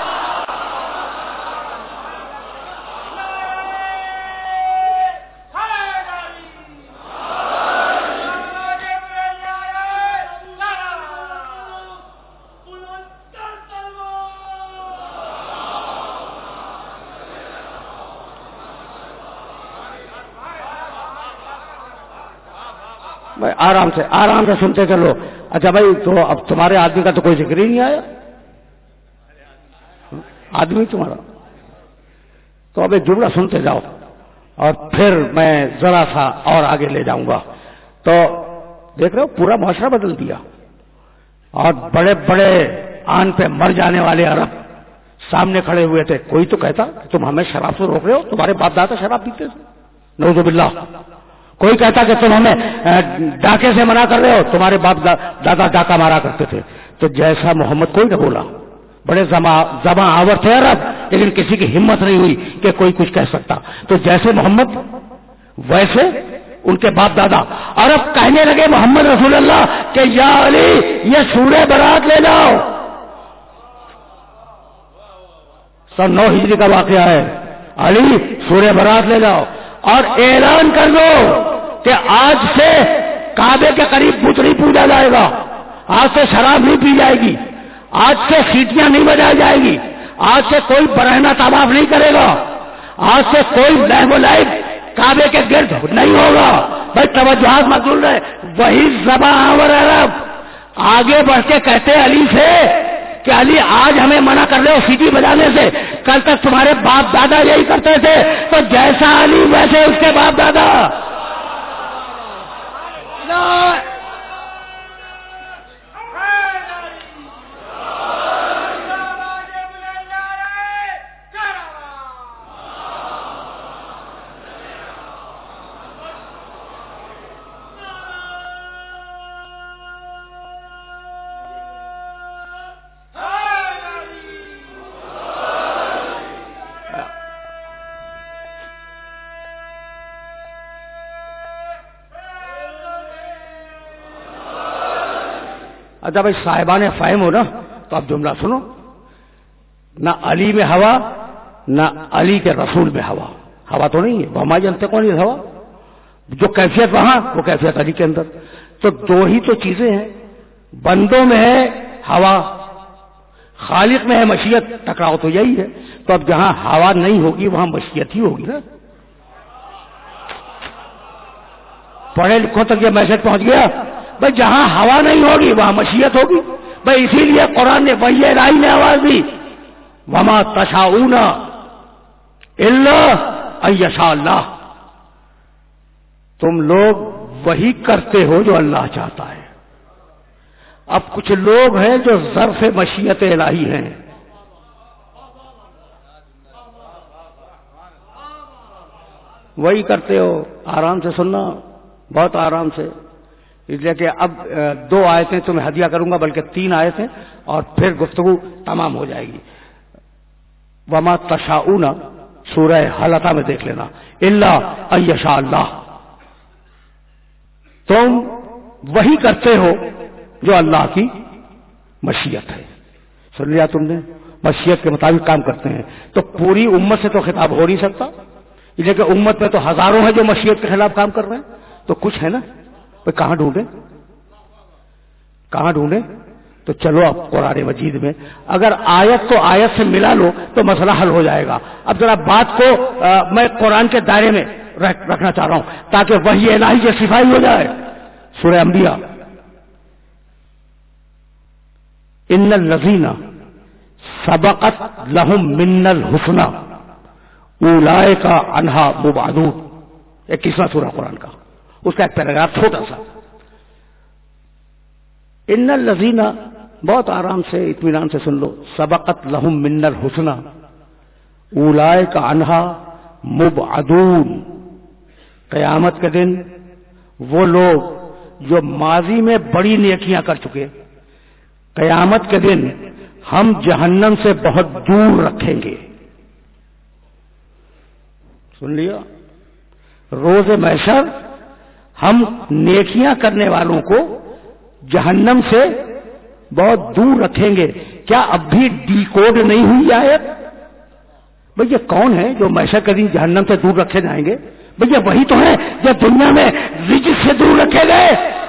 بھائی آرام سے سنتے چلو. اچھا بھائی، تو اب تمہارے آدمی کا تو کوئی ذکر ہی نہیں آیا، آدمی تمہارا. تو اب ایک جملہ سنتے جاؤ اور پھر میں ذرا سا اور آگے لے جاؤں گا. تو دیکھ رہے ہو پورا معاشرہ بدل دیا، اور بڑے بڑے آن پہ مر جانے والے عرب سامنے کھڑے ہوئے تھے. کوئی تو کہتا کہ تم ہمیں شراب سے روک رہے ہو، تمہارے باپ دادا شراب پیتے تھے، نعوذ باللہ. کوئی کہتا کہ تم ہمیں ڈاکے سے منع کر رہے ہو، تمہارے باپ دادا ڈاکہ مارا کرتے تھے. تو جیسا محمد کوئی نہ بولا. بڑے زباں آور تھے عرب، لیکن کسی کی ہمت نہیں ہوئی کہ کوئی کچھ کہہ سکتا. تو جیسے محمد ویسے ان کے باپ دادا. اور اب کہنے لگے محمد رسول اللہ کہ یا علی یہ سورہ برات لے جاؤ. 9 ہجری کا واقعہ ہے. علی سورہ برات لے جاؤ اور اعلان کر دو کہ آج سے کعبے کے قریب بت نہیں پوجا جائے گا، آج سے شراب نہیں پی جائے گی، آج سے سیٹیاں نہیں بجائی جائے گی، آج سے کوئی برہنہ طواف نہیں کرے گا، آج سے کوئی لہو و لعب کعبے کے گرد نہیں ہوگا. بھائی توجہات مقبول ہے. وہی زباں آور عرب آگے بڑھ کے کہتے علی سے کہ علی آج ہمیں منع کر رہے ہو سیٹی بجانے سے، کل تک تمہارے باپ دادا یہی کرتے تھے. تو جیسا علی ویسے اس کے باپ دادا. اچھا بھائی صاحبان فہم ہو نا، تو اب جملہ سنو. نہ علی میں ہوا، نہ علی کے رسول میں ہوا. ہوا تو نہیں ہے، وما ینطق عن الہویٰ. جو کیفیت وہاں وہ کیفیت علی کے اندر. تو دو ہی تو چیزیں ہیں، بندوں میں ہے ہوا، خالق میں ہے مشیت. ٹکراؤ تو یہی ہے. تو اب جہاں ہوا نہیں ہوگی وہاں مشیت ہی ہوگی نا. پڑھے لکھوں تک یہ میسج پہنچ گیا. بھائی جہاں ہوا نہیں ہوگی وہاں مشیت ہوگی. بھائی اسی لیے قرآن نے وحی الہی میں آواز دی وما تشاؤون الا ان یشاء اللہ. تم لوگ وہی کرتے ہو جو اللہ چاہتا ہے. اب کچھ لوگ ہیں جو ظرف مشیت الہی ہیں. وہی کرتے ہو. آرام سے سننا، بہت آرام سے. اس لیے کہ اب 2 آیتیں تمہیں ہدیہ کروں گا، بلکہ 3 آیتیں، اور پھر گفتگو تمام ہو جائے گی. وما تشاؤون سورہ حلقہ میں دیکھ لینا، الا ان یشاء اللہ، تم وہی کرتے ہو جو اللہ کی مشیت ہے. سن لیا تم نے، مشیت کے مطابق کام کرتے ہیں. تو پوری امت سے تو خطاب ہو نہیں سکتا، لیکن امت میں تو ہزاروں ہیں جو مشیت کے خلاف کام کر رہے ہیں. تو کچھ ہے نا، بھائی کہاں ڈھونڈیں، کہاں ڈھونڈیں؟ تو چلو اب قرآن مجید میں اگر آیت کو آیت سے ملا لو تو مسئلہ حل ہو جائے گا. اب ذرا بات کو میں قرآن کے دائرے میں رکھنا چاہ رہا ہوں تاکہ وحی الہی کی صفائی ہو جائے. سورہ انبیاء، ان الذین سبقت لہم من الحسنی اولئک عنہا مبعدون، 21واں سورہ قرآن کا، اس کا ایک پیراگراف چھوٹا سا. ان الذین، بہت آرام سے اطمینان سے سن لو، سبقت لہم من الحسنی اولئک عنہا مبعدون، قیامت کے دن وہ لوگ جو ماضی میں بڑی نیکیاں کر چکے، قیامت کے دن ہم جہنم سے بہت دور رکھیں گے. سن لیا، روز محشر ہم نیکیاں کرنے والوں کو جہنم سے بہت دور رکھیں گے. کیا اب بھی ڈی کوڈ نہیں ہوئی آیت؟ بھئی یہ کون ہے جو محشر کے دن جہنم سے دور رکھے جائیں گے؟ بھئی یہ وہی تو ہے جو دنیا میں رجس سے دور رکھے گئے.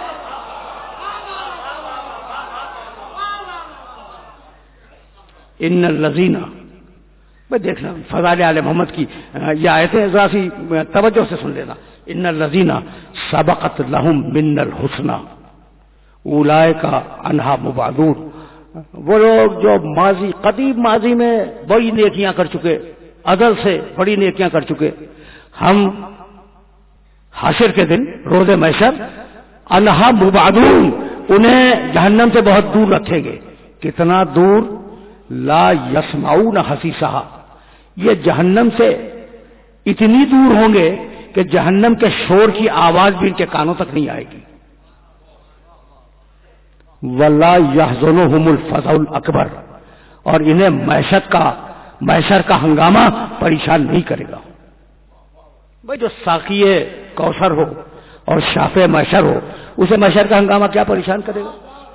ان الذین، بھئی دیکھنا فضائل آل محمد کی یہ آیتیں ذرا سی توجہ سے سن لینا. ان الذین سبقت لہم من الحسنی اولئک عنہا مبعدون، وہ لوگ جو ماضی قدیم ماضی میں بڑی نیکیاں کر چکے، عدل سے بڑی نیکیاں کر چکے، ہم حشر کے دن روز محشر عنہا مبعدون انہیں جہنم سے بہت دور رکھیں گے. کتنا دور؟ لا یسمعون حسیسہا، یہ جہنم سے اتنی دور ہوں گے کہ جہنم کے شور کی آواز بھی ان کے کانوں تک نہیں آئے گی. وَلَا يَحْزُنُهُمُ الْفَزَعُ الْأَكْبَرُ، اور انہیں محشر کا ہنگامہ پریشان نہیں کرے گا. بھائی جو ساقی کوثر ہو اور شافع محشر ہو، اسے محشر کا ہنگامہ کیا پریشان کرے گا؟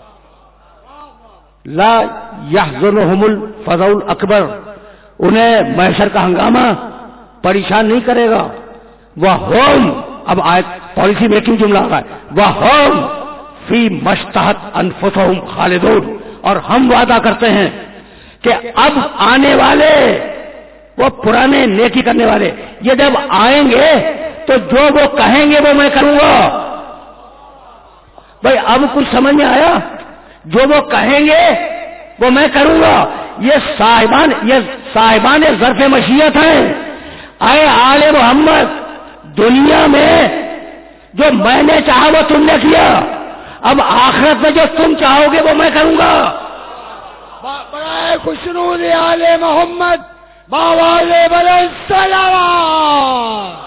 لا يحزنهم الفزع الاکبر، انہیں محشر کا ہنگامہ پریشان نہیں کرے گا. وَهُمْ، اب آیت پالیسی میکنگ جملہ آ رہا ہے، وَهُمْ فی مشتہت انفسہم خالدون، اور ہم وعدہ کرتے ہیں کہ اب آنے والے وہ پرانے نیکی کرنے والے یہ جب آئیں گے تو جو وہ کہیں گے وہ میں کروں گا. بھائی اب کچھ سمجھ میں آیا؟ جو وہ کہیں گے وہ میں کروں گا. یہ صاحبان ظرف مشیت ہیں. اے آل محمد، دنیا میں جو میں نے چاہا وہ تم نے کیا، اب آخرت میں جو تم چاہو گے وہ میں کروں گا. برائے خوشنود آل محمد باواز بلند صلوات.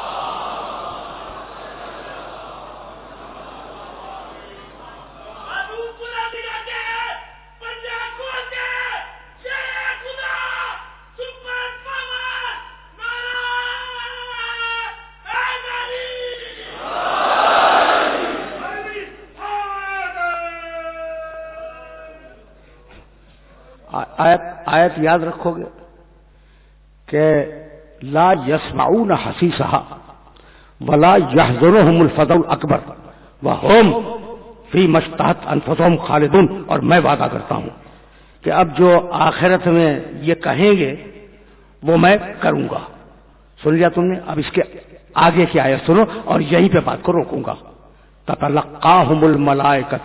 آیت یاد رکھو گے کہ لا یسمعون حسیسہا ولا یحزنہم الفزع الاکبر وہم فی مشتہت انفسہم خالدون. اور میں وعدہ کرتا ہوں کہ اب جو آخرت میں یہ کہیں گے وہ میں کروں گا. سن لیا تم نے؟ اب اس کے آگے کی آیت سنو اور یہیں پہ بات کو روکوں گا. تتلقاہم الملائکۃ،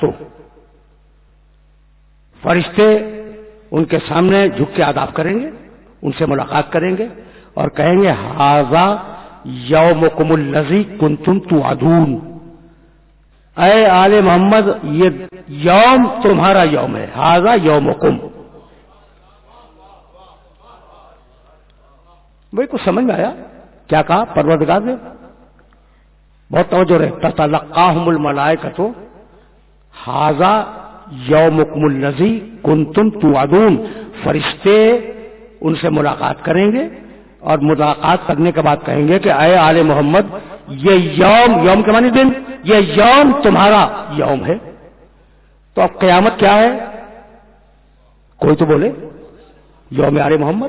فرشتے ان کے سامنے جھک کے آداب کریں گے، ان سے ملاقات کریں گے اور کہیں گے ھذا یومکم الذی کنتم توعدون. اے آل محمد، یہ یوم تمہارا یوم ہے، ھذا یومکم. بھائی کچھ سمجھ میں آیا کیا کہا پروردگار نے؟ بہت توجہ رہے. تتلقاہم الملائکۃ ھذا یومکم الذی کنتم توعدون، فرشتے ان سے ملاقات کریں گے اور ملاقات کرنے کے بعد کہیں گے کہ اے آل محمد یہ یوم کے معنی دن، یہ یوم تمہارا یوم ہے۔ تو اب قیامت کیا ہے؟ کوئی تو بولے، یوم آل محمد۔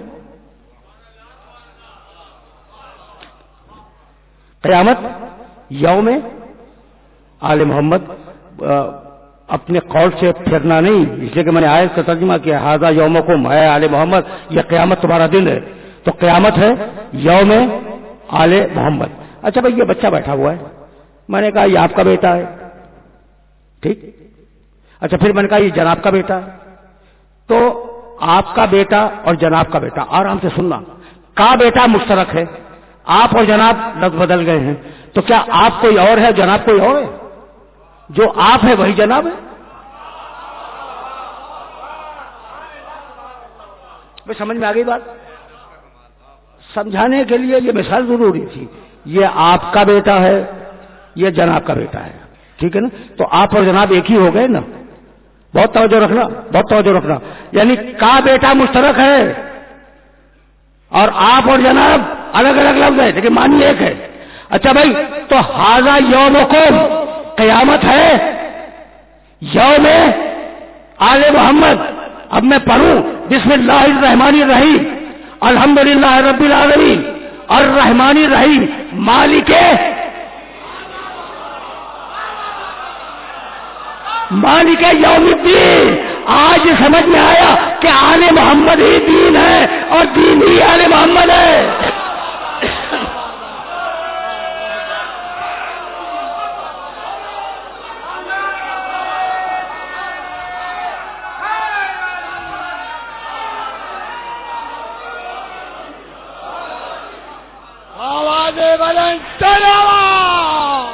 قیامت یوم آل محمد، اپنے قول سے پھرنا نہیں، اس لیے کہ میں نے آیت کا ترجمہ کیا ھذا یومکم اے آل محمد، یہ قیامت تمہارا دن ہے۔ تو قیامت ہے یوم آل محمد۔ اچھا بھائی، یہ بچہ بیٹھا ہوا ہے، میں نے کہا یہ آپ کا بیٹا ہے، ٹھیک۔ اچھا پھر میں نے کہا یہ جناب کا بیٹا ہے، تو آپ کا بیٹا اور جناب کا بیٹا، آرام سے سننا، کا بیٹا مشترک ہے، آپ اور جناب لفظ بدل گئے ہیں، تو کیا آپ کوئی اور ہے جناب کوئی اور ہے؟ جو آپ ہے وہی جناب ہے؟ میں سمجھ میں آ گئی بات؟ سمجھانے کے لیے یہ مثال ضروری تھی۔ یہ آپ کا بیٹا ہے، یہ جناب کا بیٹا ہے، ٹھیک ہے نا؟ تو آپ اور جناب ایک ہی ہو گئے نا؟ بہت توجہ رکھنا، بہت توجہ رکھنا، یعنی کا بیٹا مشترک ہے اور آپ اور جناب الگ الگ لفظ ہے لیکن معنی ایک ہے۔ اچھا بھائی، تو ھذا یومکم قیامت ہے یوم آل محمد۔ اب میں پڑھوں بسم اللہ الرحمن الرحیم، الحمدللہ رب العالمین الرحمن الرحیم مالک یوم الدین۔ آج سمجھ میں آیا کہ آل محمد ہی دین ہے اور دین ہی آل محمد ہے۔ آواز بلند سلام۔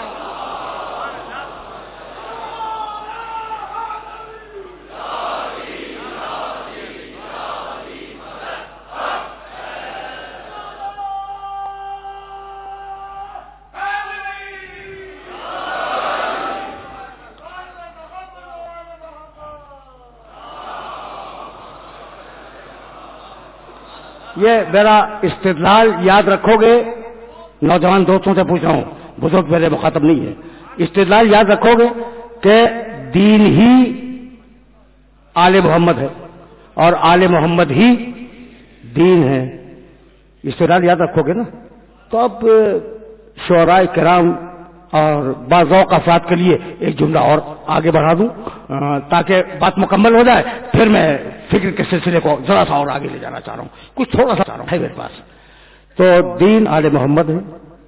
یہ میرا استدلال یاد رکھو گے، نوجوان دوستوں سے پوچھ رہا ہوں، بزرگ میرے مخاطب نہیں ہے۔ استدلال یاد رکھو گے کہ دین ہی آل محمد ہے اور آل محمد ہی دین ہے، استدلال یاد رکھو گے نا؟ تو اب شعراء کرام اور بعض ذوق افراد کے لیے ایک جملہ اور آگے بڑھا دوں تاکہ بات مکمل ہو جائے، پھر میں فکر کے سلسلے کو ذرا سا اور آگے لے جانا چاہ رہا ہوں، کچھ تھوڑا سا چاہ رہا ہوں ہے میرے پاس۔ تو دین آل محمد ہے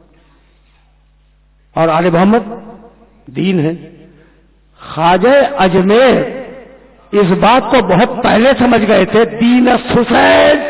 اور آل محمد دین ہے۔ خواجہ اجمیر اس بات کو بہت پہلے سمجھ گئے تھے، دین حسین۔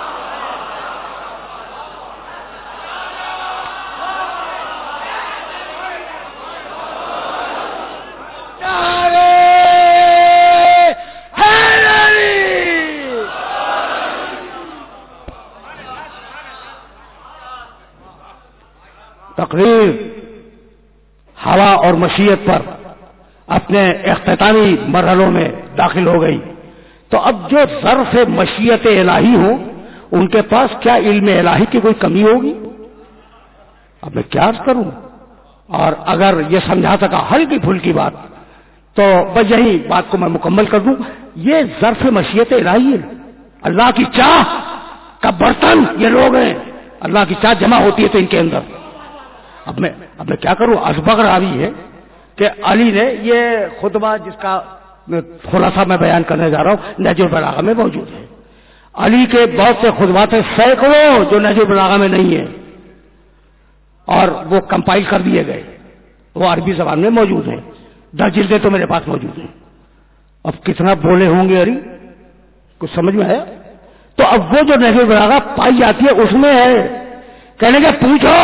تقریر ہوا اور مشیت پر اپنے اختتامی مرحلوں میں داخل ہو گئی، تو اب جو ظرف مشیت الہی ہوں ان کے پاس کیا علم الہی کی کوئی کمی ہوگی؟ اب میں کیا عرض کروں؟ اور اگر یہ سمجھا سکا ہلکی پھلکی بات تو بس یہی بات کو میں مکمل کر دوں۔ یہ ظرف مشیت الہی ہے، اللہ کی چاہ کا برتن یہ لوگ ہیں، اللہ کی چاہ جمع ہوتی ہے تو ان کے اندر۔ اب میں کیا کروں؟ ازبغ راوی ہے کہ علی نے یہ خطبہ جس کا خلاصہ میں بیان کرنے جا رہا ہوں نہج البلاغہ میں موجود ہے۔ علی کے بہت سے خطبات ہیں، سینکڑوں جو نہج البلاغہ میں نہیں ہیں اور وہ کمپائل کر دیے گئے، وہ عربی زبان میں موجود ہیں، 10 جلدیں تو میرے پاس موجود ہیں۔ اب کتنا بولے ہوں گے علی، کچھ سمجھ میں ہے؟ تو اب وہ جو نہج البلاغہ پائی جاتی ہے اس میں ہے، کہنے کے پوچھو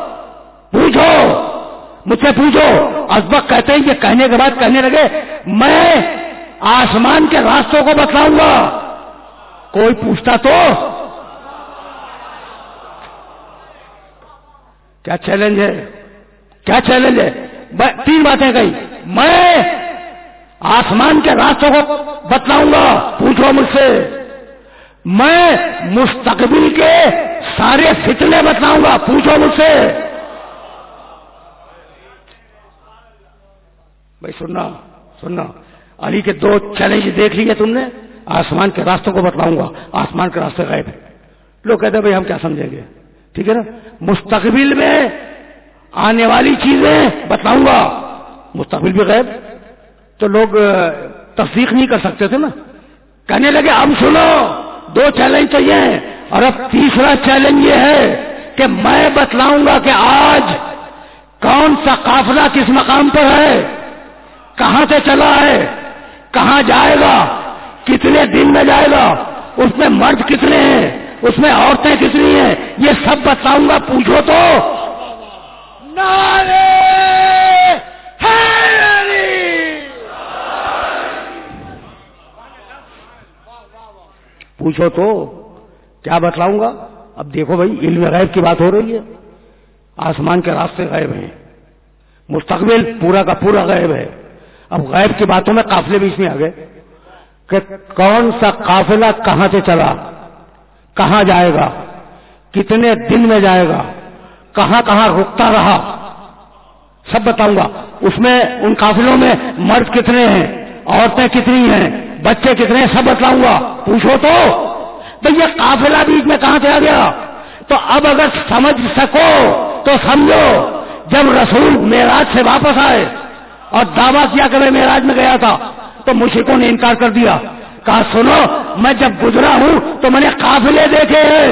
مجھ سے پوچھو۔ ازبق کہتے ہیں، یہ کہنے کے بعد کہنے لگے میں آسمان کے راستوں کو بتلاؤں گا، کوئی پوچھتا تو کیا چیلنج ہے؟ کیا چیلنج ہے؟ 3 باتیں کہی، میں آسمان کے راستوں کو بتلاؤں گا، پوچھو مجھ سے، میں مستقبل کے سارے فتنے بتلاؤں گا، پوچھو مجھ سے. بھائی سننا علی کے 2 چیلنج دیکھ لیے تم نے. آسمان کے راستوں کو بتلاؤں گا، آسمان کے راستے غائب ہیں. لوگ کہتے ہیں بھائی ہم کیا سمجھیں گے، ٹھیک ہے نا. مستقبل میں آنے والی چیزیں بتلاؤں گا، مستقبل بھی غائب. تو لوگ تصدیق نہیں کر سکتے تھے نا، کہنے لگے اب سنو 2 چیلنج تو یہ ہیں، اور اب تیسرا چیلنج یہ ہے کہ میں بتلاؤں گا کہ آج کون سا قافلہ کس مقام پر ہے، کہاں سے چلا ہے، کہاں جائے گا، کتنے دن میں جائے گا، اس میں مرد کتنے ہیں، اس میں عورتیں کتنی ہیں، یہ سب بتلاؤں گا. پوچھو تو نعرے حیدری. پوچھو تو کیا بتلاؤں گا. اب دیکھو بھائی علم غیب کی بات ہو رہی ہے، آسمان کے راستے غائب ہیں، مستقبل پورا کا پورا غائب ہے. اب غیب کی باتوں میں قافلے بھی اس میں آ گئے کہ کون سا قافلہ کہاں سے چلا، کہاں جائے گا، کتنے دن میں جائے گا، کہاں کہاں رکتا رہا، سب بتاؤں گا. اس میں ان قافلوں میں مرد کتنے ہیں، عورتیں کتنی ہیں، بچے کتنے ہیں، سب بتلاؤں گا. پوچھو تو بھئی یہ قافلہ بیچ میں کہاں سے آ گیا. تو اب اگر سمجھ سکو تو سمجھو. جب رسول معراج سے واپس آئے اور دعویٰ کیا کہ میں معراج میں گیا تھا تو مشرکوں نے انکار کر دیا. کہا سنو میں جب گزرا ہوں تو میں نے قافلے دیکھے ہیں،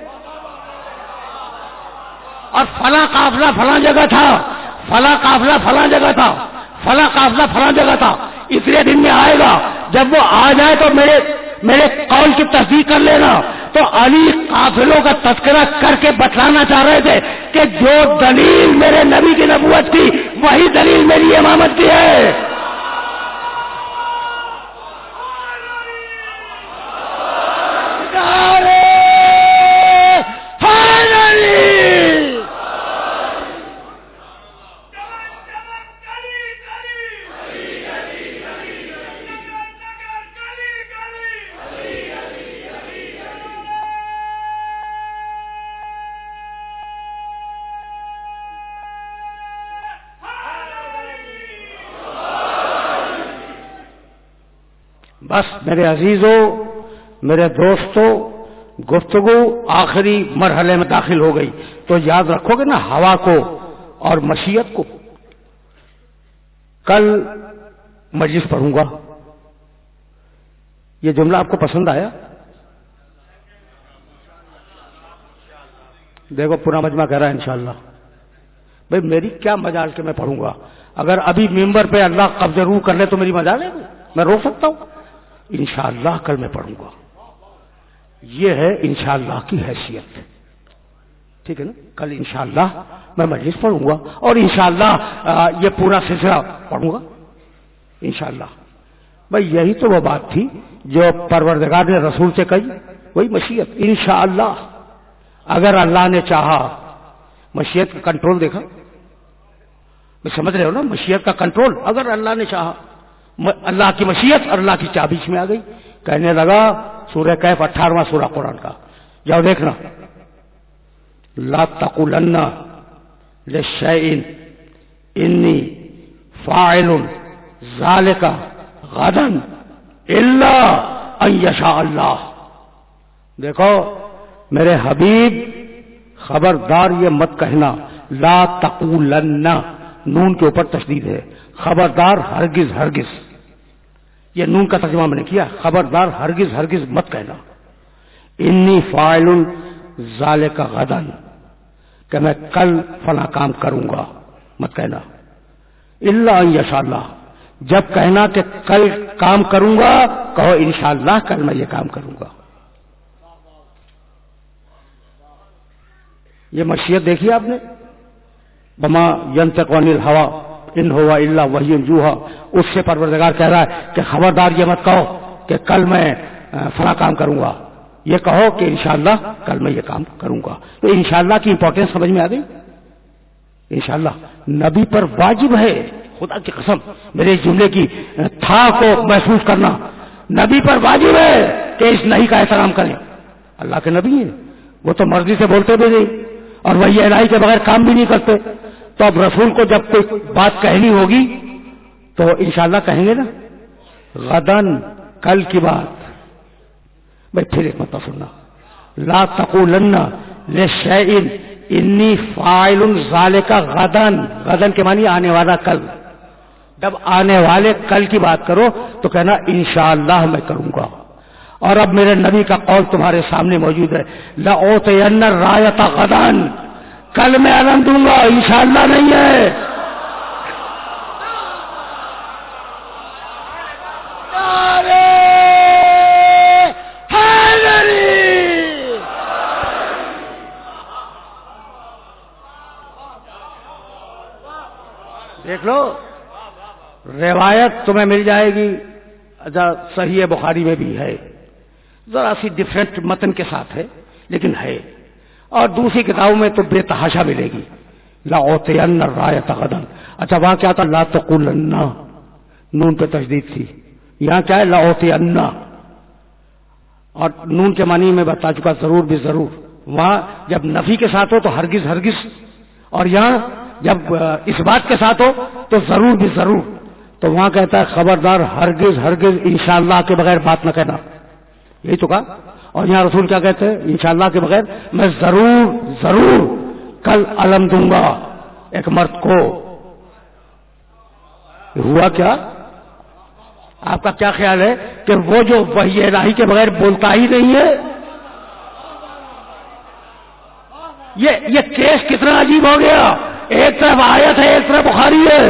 اور فلاں قافلہ فلاں جگہ تھا، فلاں قافلہ فلاں جگہ تھا، فلاں قافلہ فلاں جگہ تھا، اتنے دن میں آئے گا. جب وہ آ جائے تو میرے قول کی تصدیق کر لینا. تو علی قافلوں کا تذکرہ کر کے بتلانا چاہ رہے تھے کہ جو دلیل میرے نبی کی نبوت کی وہی دلیل میری امامت کی ہے. بس میرے عزیزوں، میرے دوستوں، گفتگو آخری مرحلے میں داخل ہو گئی. تو یاد رکھو گے نا ہوا کو اور مشیت کو. کل مجلس پڑھوں گا. یہ جملہ آپ کو پسند آیا؟ دیکھو پورا مجمع کہہ رہا ہے انشاءاللہ. بھئی میری کیا مجال کہ میں پڑھوں گا. اگر ابھی ممبر پہ اللہ قبضہ روح کر لے تو میری مجال ہے، میں رو سکتا ہوں. انشاءاللہ کل میں پڑھوں گا. یہ ہے انشاءاللہ کی حیثیت، ٹھیک ہے نا. کل انشاءاللہ میں مجلس پڑھوں گا اور انشاءاللہ یہ پورا سلسلہ پڑھوں گا انشاءاللہ. بھائی یہی تو وہ بات تھی جو پروردگار نے رسول سے کہی، وہی مشیت. انشاءاللہ اگر اللہ نے چاہا، مشیت کا کنٹرول دیکھا، میں سمجھ رہے ہو نا، مشیت کا کنٹرول. اگر اللہ نے چاہا، اللہ کی مشیت اور اللہ کی چاہ بیچ میں آ گئی. کہنے لگا سورہ کہف 18واں سورہ قرآن کا، جاؤ دیکھنا. لا تقولن لشیء انی فاعل ذلک غدا الا ان یشاء اللہ. دیکھو میرے حبیب خبردار یہ مت کہنا، لا تقولن، نون کے اوپر تشدید ہے، خبردار ہرگز ہرگز. یہ نون کا ترجمہ میں نے کیا، خبردار ہرگز ہرگز مت کہنا. انی فاعل ذالک غدا، کہ میں کل فلاں کام کروں گا، مت کہنا. الا ان یشاء اللہ، جب کہنا کہ کل کام کروں گا کہو انشاءاللہ کل میں یہ کام کروں گا. یہ مشیت دیکھی آپ نے، بما ینطق عن الہوی ان ہوا الا وحی یوحی. اس سے پروردگار کہہ رہا ہے کہ خبردار یہ مت کہو کہ کل میں فلاں کام کروں گا، یہ کہو کہ انشاءاللہ کل میں یہ کام کروں گا. تو انشاءاللہ کی امپورٹنس سمجھ میں آ گئی. انشاءاللہ نبی پر واجب ہے، خدا کی قسم میرے جملے کی تھا کو محسوس کرنا. نبی پر واجب ہے کہ اس نہیں کا احترام کریں. اللہ کے نبی ہیں, وہ تو مرضی سے بولتے بھی نہیں اور وہی الہی کے بغیر کام بھی نہیں کرتے. تو اب رسول کو جب کوئی بات کہنی ہوگی تو انشاءاللہ کہیں گے نا. غدن, کل کی بات. بھائی پھر ایک مرتبہ سننا, لا تقولن لشیء انی فاعل ذالک غدن. غدن کے معنی آنے والا کل. جب آنے والے کل کی بات کرو تو کہنا انشاءاللہ میں کروں گا. اور اب میرے نبی کا قول تمہارے سامنے موجود ہے, لأوتین الرایۃ غدن, کل میں علم دوں گا, انشاءاللہ نہیں ہے. دیکھ لو, روایت تمہیں مل جائے گی, صحیح بخاری میں بھی ہے, ذرا سی ڈفرینٹ متن کے ساتھ ہے لیکن ہے. اور دوسری کتابوں میں تو بے تحاشا ملے گی, لأوتین الرایۃ غدن. اچھا وہاں کیا تھا, لا تقولن, نون پہ تشدید تھی. یہاں کیا ہے, لأوتین, اور نون کے معنی میں بتا چکا, ضرور بھی ضرور. وہاں جب نفی کے ساتھ ہو تو ہرگز ہرگز, اور یہاں جب اس بات کے ساتھ ہو تو ضرور بھی ضرور. تو وہاں کہتا ہے خبردار ہرگز ہرگز انشاءاللہ کے بغیر بات نہ کہنا, یہی تو کہا. اور یہاں رسول کیا کہتے ہیں, انشاءاللہ کے بغیر میں ضرور ضرور کل علم دوں گا ایک مرد کو. ہوا کیا, آپ کا کیا خیال ہے کہ وہ جو وحی الہی کے بغیر بولتا ہی نہیں ہے, یہ کیس کتنا عجیب ہو گیا. ایک طرف آیت ہے, ایک طرف بخاری ہے.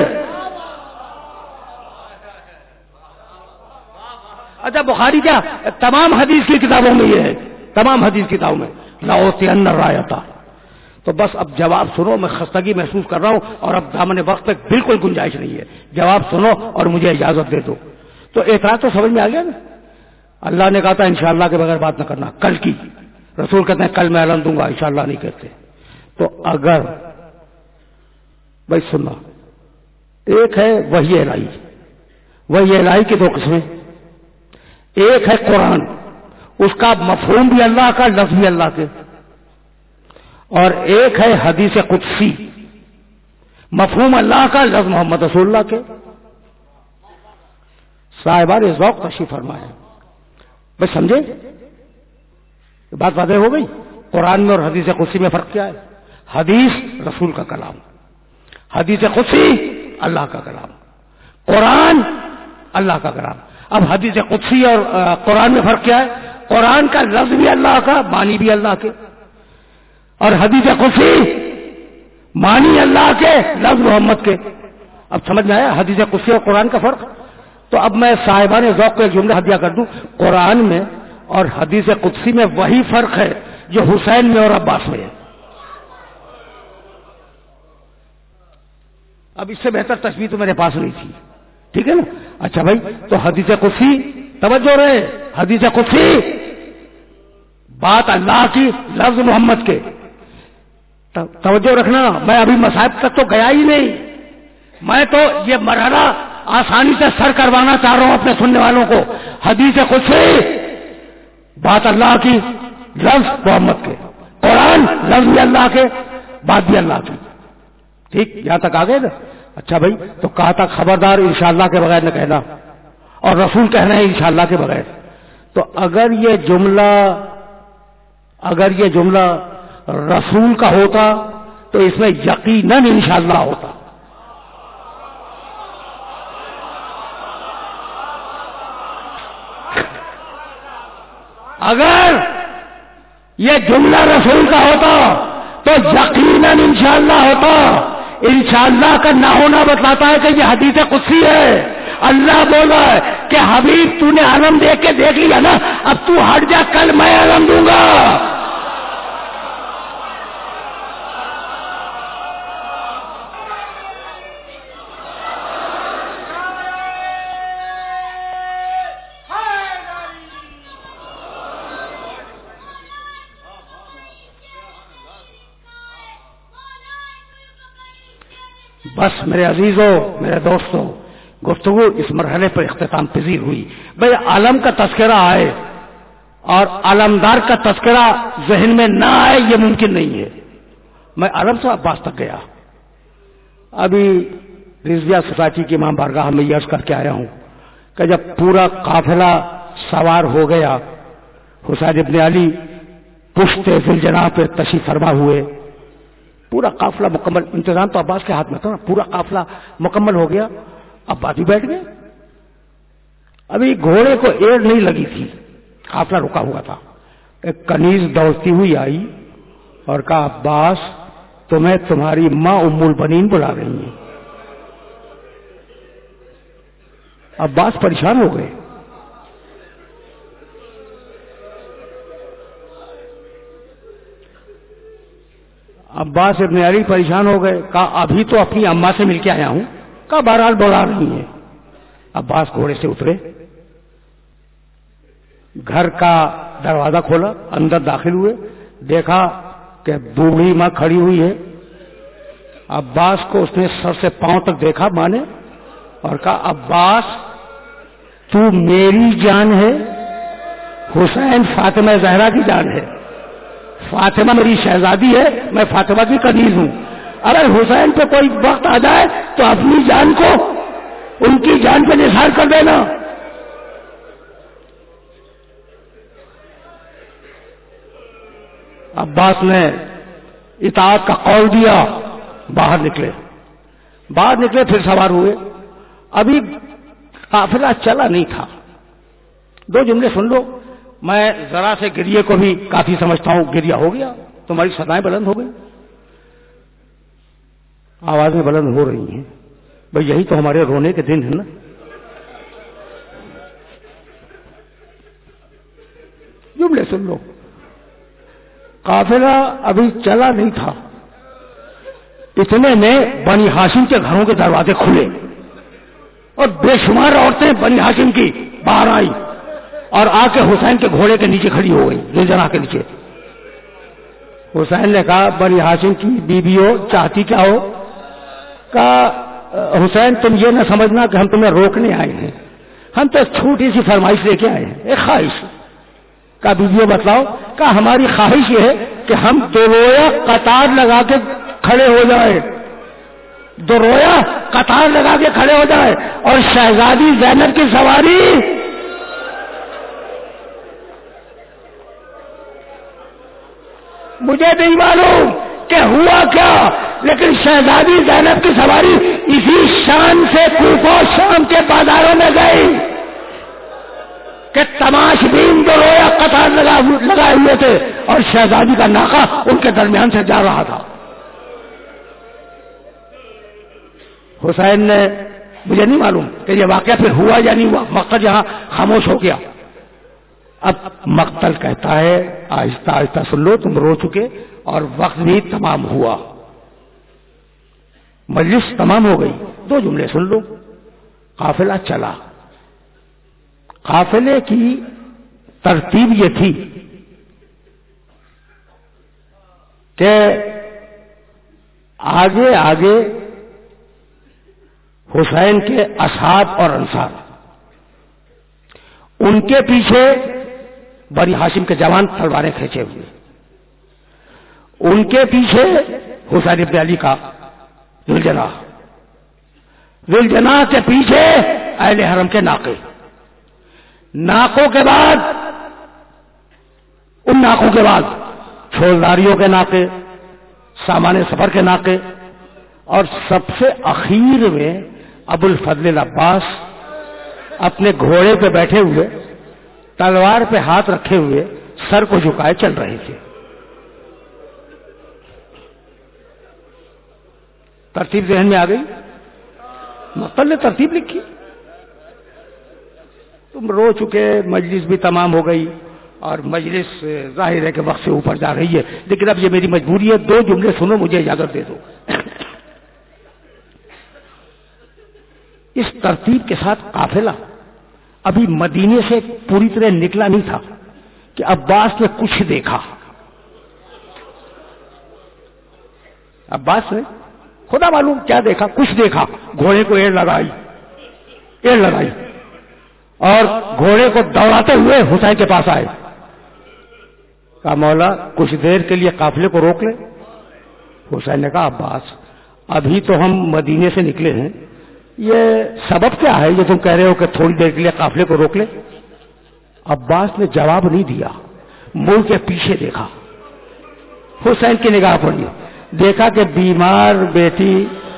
اچھا بخاری کیا, تمام حدیث کی کتابوں میں یہ ہے, تمام حدیث کی کتابوں میں لأوتین الرایۃ. تو بس اب جواب سنو, میں خستگی محسوس کر رہا ہوں اور اب دامن وقت پہ بالکل گنجائش نہیں ہے. جواب سنو اور مجھے اجازت دے دو. تو اعتراض تو سمجھ میں آ گیا نا. اللہ نے کہا تھا انشاءاللہ کے بغیر بات نہ کرنا, کل کی. رسول کہتے ہیں کل میں علم دوں گا, انشاءاللہ نہیں کہتے. تو اگر بھائی سننا, ایک ہے وحی الہی. وحی الہی کی دو قسمیں, ایک ہے قرآن, اس کا مفہوم بھی اللہ کا, لفظ بھی اللہ کے. اور ایک ہے حدیث قدسی, مفہوم اللہ کا, لفظ محمد رسول اللہ کے. صاحبان ذوق تشریف فرمائے. بس سمجھے بات واضح ہو گئی. قرآن میں اور حدیث قدسی میں فرق کیا ہے؟ حدیث رسول کا کلام, حدیث قدسی اللہ کا کلام, قرآن اللہ کا کلام. اب حدیث قدسی اور قرآن میں فرق کیا ہے؟ قرآن کا لفظ بھی اللہ کا, معنی بھی اللہ کے, اور حدیث قدسی معنی اللہ کے, لفظ محمد کے. اب سمجھ میں آیا حدیث قدسی اور قرآن کا فرق؟ تو اب میں صاحبان ذوق کو ایک جملہ ہدیہ کر دوں. قرآن میں اور حدیث قدسی میں وہی فرق ہے جو حسین میں اور عباس میں ہے. اب اس سے بہتر تشبیہ تو میرے پاس نہیں تھی, ٹھیک ہے نا. اچھا بھائی, تو حدیث قدسی, توجہ رہے, حدیث قدسی بات اللہ کی, لفظ محمد کے. توجہ رکھنا, میں ابھی مصائب تک تو گیا ہی نہیں. میں تو یہ مرحلہ آسانی سے سر کروانا چاہ رہا ہوں اپنے سننے والوں کو. حدیث قدسی بات اللہ کی, لفظ محمد کے. قرآن لفظ بھی اللہ کے, بات بھی اللہ کی. ٹھیک, یہاں تک آ گئے نا. اچھا بھائی, تو کہا تھا خبردار انشاءاللہ کے بغیر نہ کہنا, اور رسول کہنا ہے انشاءاللہ کے بغیر. تو اگر یہ جملہ رسول کا ہوتا تو اس میں یقیناً انشاءاللہ ہوتا. اگر یہ جملہ رسول کا ہوتا تو یقیناً انشاءاللہ ہوتا. انشاءاللہ کا نہ ہونا بتلاتا ہے کہ یہ حدیث قدسی ہے. اللہ بولا ہے کہ حبیب تو نے علم دے کے دیکھ لیا نا, اب تو ہٹ جا, کل میں علم دوں گا. بس میرے عزیزوں, میرے دوستوں, گفتگو اس مرحلے پر اختتام پذیر ہوئی. بھئی عالم کا تذکرہ آئے اور علمدار کا تذکرہ ذہن میں نہ آئے یہ ممکن نہیں ہے. میں عرب سے عباس تک گیا. ابھی رضویہ سوسائٹی کی امام بارگاہ میں یہ عرض کر کے آیا ہوں کہ جب پورا قافلہ سوار ہو گیا، حسین ابن علی پشت ذوالجناح پہ تشریف فرما ہوئے، پورا قافلہ مکمل، انتظام تو عباس کے ہاتھ میں تھا نا، پورا قافلہ مکمل ہو گیا. عباس بھی بیٹھ گئے. ابھی گھوڑے کو ایڑ نہیں لگی تھی، قافلہ رکا ہوا تھا. ایک کنیز دوڑتی ہوئی آئی اور کہا عباس تمہیں تمہاری ماں ام البنین بلا رہی ہیں. عباس پریشان ہو گئے. عباس ابن علی پریشان ہو گئے. کہا ابھی تو اپنی اماں سے مل کے آیا ہوں. کہا بہرحال بلا رہی ہیں. عباس گھوڑے سے اترے، گھر کا دروازہ کھولا، اندر داخل ہوئے، دیکھا کہ بوڑھی ماں کھڑی ہوئی ہے. عباس کو اس نے سر سے پاؤں تک دیکھا ماں نے اور کہا عباس تو میری جان ہے، حسین فاطمہ زہرا کی جان ہے. فاطمہ میری شہزادی ہے، میں فاطمہ کی کنیز ہوں. اگر حسین پہ کوئی وقت آ جائے تو اپنی جان کو ان کی جان پہ نثار کر دینا. عباس نے اطاعت کا قول دیا، باہر نکلے. پھر سوار ہوئے. ابھی قافلہ چلا نہیں تھا. دو جملے سن لو. میں ذرا سے گریے کو بھی کافی سمجھتا ہوں. گریہ ہو گیا، تمہاری صدائیں بلند ہو گئی، آوازیں بلند ہو رہی ہیں. بھئی یہی تو ہمارے رونے کے دن ہیں نا. جملے سن لو. قافلہ ابھی چلا نہیں تھا، اتنے میں بنی ہاشم کے گھروں کے دروازے کھلے اور بے شمار عورتیں بنی ہاشم کی باہر آئی اور آ کے حسین کے گھوڑے کے نیچے کھڑی ہو گئی، ذوالجناح کے نیچے. حسین نے کہا بنی ہاشم کی بیویوں چاہتی کیا ہو؟ کہا حسین تم یہ نہ سمجھنا کہ ہم تمہیں روکنے آئے ہیں، ہم تو ایک چھوٹی سی فرمائش لے کے آئے ہیں، ایک خواہش. کہا بیویوں بتلاؤ؟ کہا ہماری خواہش یہ ہے کہ ہم دو رویا قطار لگا کے کھڑے ہو جائے، دو رویا قطار لگا کے کھڑے ہو جائے اور شہزادی زینب کی سواری مجھے نہیں معلوم کہ ہوا کیا، لیکن شہزادی زینب کی سواری اسی شان سے کوفہ و شام کے بازاروں میں گئی کہ تماش بین دو رویا قطار لگائے ہوئے تھے اور شہزادی کا ناقہ ان کے درمیان سے جا رہا تھا. حسین نے، مجھے نہیں معلوم کہ یہ واقعہ پھر ہوا یا نہیں ہوا، مقتل یہاں خاموش ہو گیا. اب مقتل کہتا ہے آہستہ آہستہ سن لو، تم رو چکے اور وقت بھی تمام ہوا، مجلس تمام ہو گئی. دو جملے سن لو. قافلہ چلا. قافلے کی ترتیب یہ تھی کہ آگے آگے حسین کے اصحاب اور انصار، ان کے پیچھے بنی ہاشم کے جوان تلواریں کھینچے ہوئے، ان کے پیچھے حسین ابن علی کا ذوالجناح، ذوالجناح کے پیچھے اہل حرم کے ناقے، ناقوں کے بعد، ان ناقوں کے بعد فوجداریوں کے ناقے، سامان سفر کے ناقے، اور سب سے اخیر میں ابو الفضل العباس اپنے گھوڑے پہ بیٹھے ہوئے، تلوار پہ ہاتھ رکھے ہوئے، سر کو جھکائے چل رہے تھے. ترتیب ذہن میں آ گئی؟ مقتل نے ترتیب لکھی. تم رو چکے، مجلس بھی تمام ہو گئی اور مجلس ظاہر ہے کہ وقت سے اوپر جا رہی ہے، لیکن اب یہ میری مجبوری ہے. دو جملے سنو، مجھے اجازت دے دو. اس ترتیب کے ساتھ قافلہ ابھی مدینے سے پوری طرح نکلا نہیں تھا کہ عباس نے کچھ دیکھا. عباس نے خدا معلوم کیا دیکھا، کچھ دیکھا. گھوڑے کو ایڑ لگائی اور گھوڑے کو دوڑاتے ہوئے حسین کے پاس آئے. کہا مولا کچھ دیر کے لیے قافلے کو روک لے. حسین نے کہا عباس ابھی تو ہم مدینے سے نکلے ہیں, یہ سبب کیا ہے یہ تم کہہ رہے ہو کہ تھوڑی دیر کے لیے قافلے کو روک لے؟ عباس نے جواب نہیں دیا, مڑ کے پیچھے دیکھا, حسین کی نگاہ پڑی, دیکھا کہ بیمار بیٹی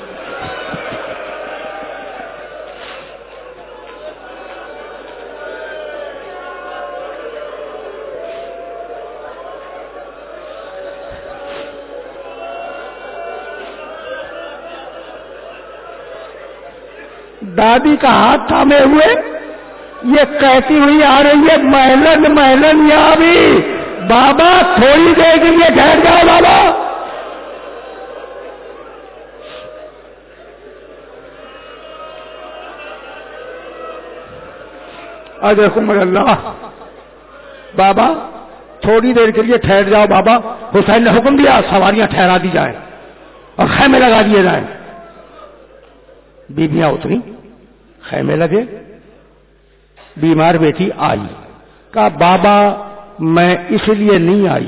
دادی کا ہاتھ تھامے ہوئے یہ کہتی ہوئی آ رہی ہے محلن محلن یا بھی بابا تھوڑی دیر کے لیے ٹھہر جاؤ بابا. اجرکم اللہ, بابا تھوڑی دیر کے لیے ٹھہر جاؤ بابا. حسین نے حکم دیا سواریاں ٹھہرا دی جائیں اور خیمے لگا دیے جائیں. بیویاں اتری, خیمے لگے, بیمار بیٹی آئی. کہا بابا میں اس لیے نہیں آئی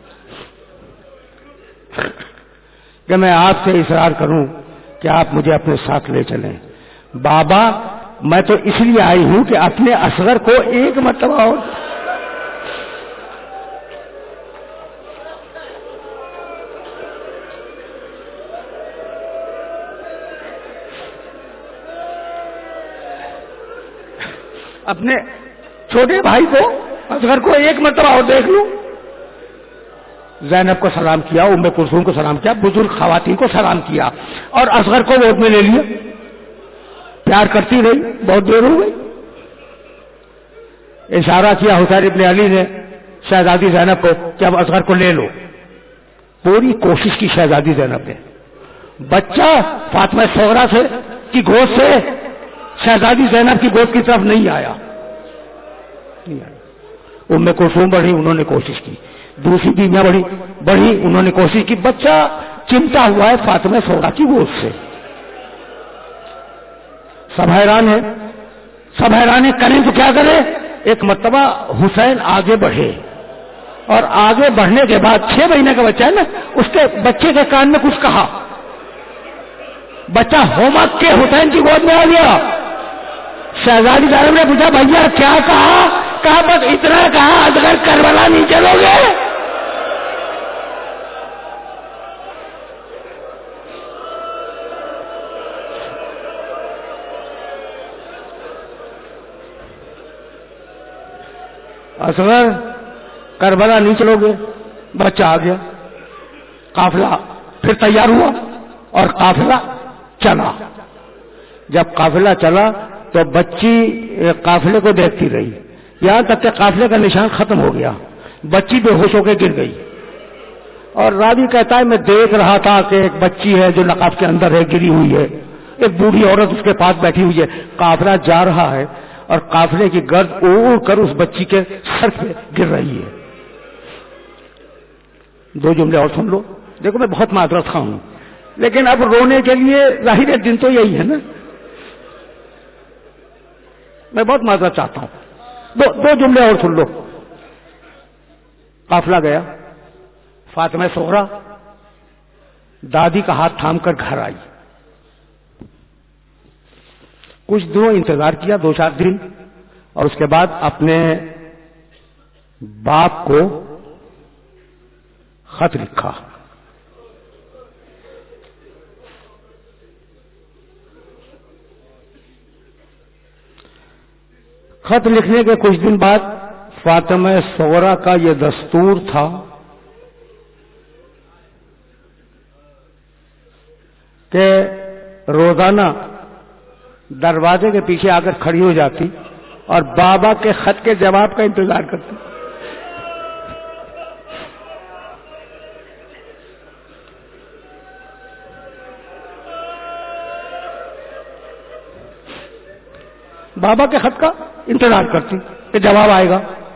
کہ میں آپ سے اصرار کروں کہ آپ مجھے اپنے ساتھ لے چلیں. بابا میں تو اس لیے آئی ہوں کہ اپنے اصغر کو ایک مرتبہ اور اپنے چھوٹے بھائی کو اصغر کو ایک مرتبہ اور دیکھ لوں. زینب کو سلام کیا, ام کلثوم کو سلام کیا, بزرگ خواتین کو سلام کیا اور اصغر کو گود میں لے لیا. پیار کرتی رہی, بہت دیر ہو گئی. اشارہ کیا حسین ابن علی نے شہزادی زینب کو کہ اب اصغر کو لے لو. پوری کوشش کی شہزادی زینب نے. بچہ فاطمہ صغرا سے کی گود سے شہزادی زینب کی گود کی طرف نہیں آیا. ام کلثوم بڑھی, انہوں نے کوشش کی. دوسری بیویاں بڑھی, انہوں نے کوشش کی. بچہ چمٹا ہوا ہے فاطمہ صغرا کی گود سے. سب حیران ہے, کریں تو کیا کرے. ایک مرتبہ حسین آگے بڑھے اور آگے بڑھنے کے بعد 6 مہینے کا بچہ ہے نا, اس کے بچے کے کان میں کچھ کہا. بچہ ہومک کے حسین کی گود میں آ گیا. شہزادی زینب نے پوچھا بھیا کیا کہا؟ کہا بس اتنا کہا اصغر کربلا نہیں چلو گے. اصغر کربلا نہیں چلو گے. بچہ آ گیا. قافلہ پھر تیار ہوا اور قافلہ چلا. جب قافلہ چلا تو بچی قافلے کو دیکھتی رہی, یہاں تک کہ قافلے کا نشان ختم ہو گیا. بچی بے ہوش ہو کے گر گئی. اور راوی کہتا ہے میں دیکھ رہا تھا کہ ایک بچی ہے جو نقاب کے اندر ہے, گری ہوئی ہے. ایک بوڑھی عورت اس کے پاس بیٹھی ہوئی ہے. قافلہ جا رہا ہے اور قافلے کی گرد اڑ کر اس بچی کے سر پہ گر رہی ہے. 2 جملے اور سن لو. دیکھو میں بہت معذرت خواہ ہوں, لیکن اب رونے کے لیے ظاہر دن تو یہی ہے نا. میں بہت معذرت چاہتا ہوں. 2 جملے اور سن لو. قافلہ گیا. فاطمہ صغرا دادی کا ہاتھ تھام کر گھر آئی. کچھ دنوں انتظار کیا, 2-4 دن, اور اس کے بعد اپنے باپ کو خط لکھا. خط لکھنے کے کچھ دن بعد فاطمہ صغرا کا یہ دستور تھا کہ روزانہ دروازے کے پیچھے آ کر کھڑی ہو جاتی اور بابا کے خط کے جواب کا انتظار کرتی. بابا کے خط کا انتظار کرتی کہ جواب آئے گا.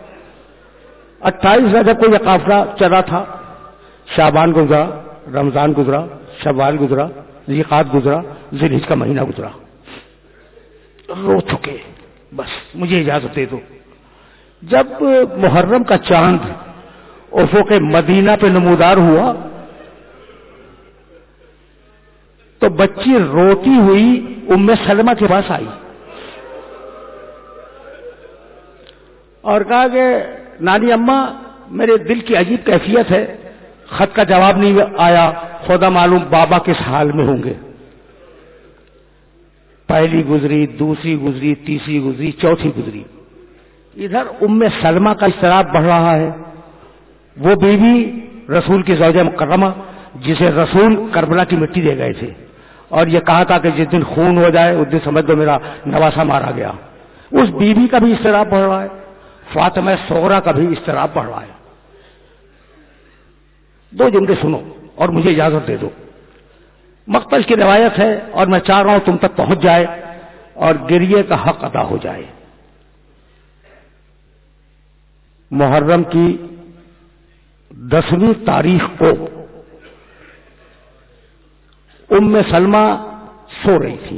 28 رجب کو یہ قافلہ چلا تھا. شعبان گزرا, رمضان گزرا, شوال گزرا, ذیقعد گزرا, ذی الحج کا مہینہ گزرا. رو چکے, بس مجھے اجازت دے دو. جب محرم کا چاند افق مدینہ پہ نمودار ہوا تو بچی روتی ہوئی ام سلمہ کے پاس آئی اور کہا کہ نانی اماں میرے دل کی عجیب کیفیت ہے، خط کا جواب نہیں آیا، خدا معلوم بابا کس حال میں ہوں گے۔ پہلی گزری، دوسری گزری، تیسری گزری، چوتھی گزری، ادھر ام سلمہ کا اضطراب بڑھ رہا ہے۔ وہ بیوی رسول کی زوجہ مکرمہ جسے رسول کربلا کی مٹی دے گئے تھے اور یہ کہا تھا کہ جس دن خون ہو جائے اس دن سمجھ دو میرا نواسا مارا گیا، اس بیوی کا بھی اضطراب بڑھ رہا ہے، فاطمہ صغرا کا بھی اضطراب بڑھ رہا ہے۔ دو جملے سنو اور مجھے اجازت دے دو۔ مقتل کی روایت ہے اور میں چاہ رہا ہوں تم تک پہنچ جائے اور گریے کا حق ادا ہو جائے۔ محرم کی 10ویں تاریخ کو ام سلمہ سو رہی تھی۔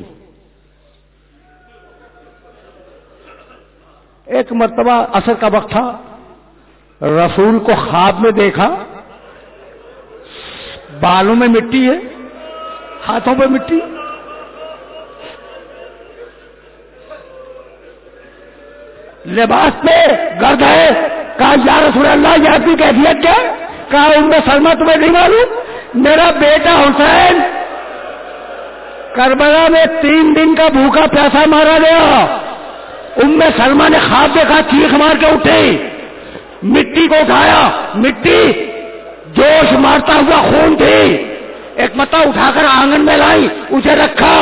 ایک مرتبہ عصر کا وقت تھا، رسول کو خواب میں دیکھا، بالوں میں مٹی ہے، ہاتھوں پہ مٹی، لباس پہ گرد ہے۔ کہا یا رسول اللہ یہ کی کیفیت کیا؟ کہا ام سلمہ تمہیں نہیں معلوم میرا بیٹا حسین کربلا میں 3 دن کا بھوکا پیاسا مارا گیا۔ ام سلمہ نے خواب دیکھا، چیخ مار کے اٹھے، مٹی کو اٹھایا، مٹی جوش مارتا ہوا خون تھی، ایک متا اٹھا کر آنگن میں لائی، اسے رکھا،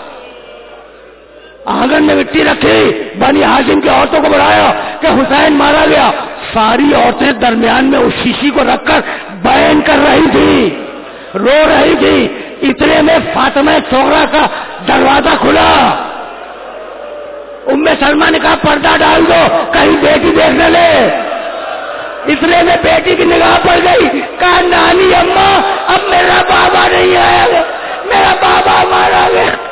آنگن میں مٹی رکھی، بنی ہاشم کی عورتوں کو بلایا کہ حسین مارا گیا۔ ساری عورتیں درمیان میں اس شیشی کو رکھ کر بیان کر رہی تھی، رو رہی تھی۔ اتنے میں فاطمہ صغرا کا دروازہ کھلا، ام سلمہ نے کہا پردہ ڈال دو کہیں بیٹی دیکھ نہ لے۔ اتنے میں بیٹی کی نگاہ پڑ گئی، کہا نانی اماں اب میرا بابا نہیں آیا، میرا بابا مارا گیا۔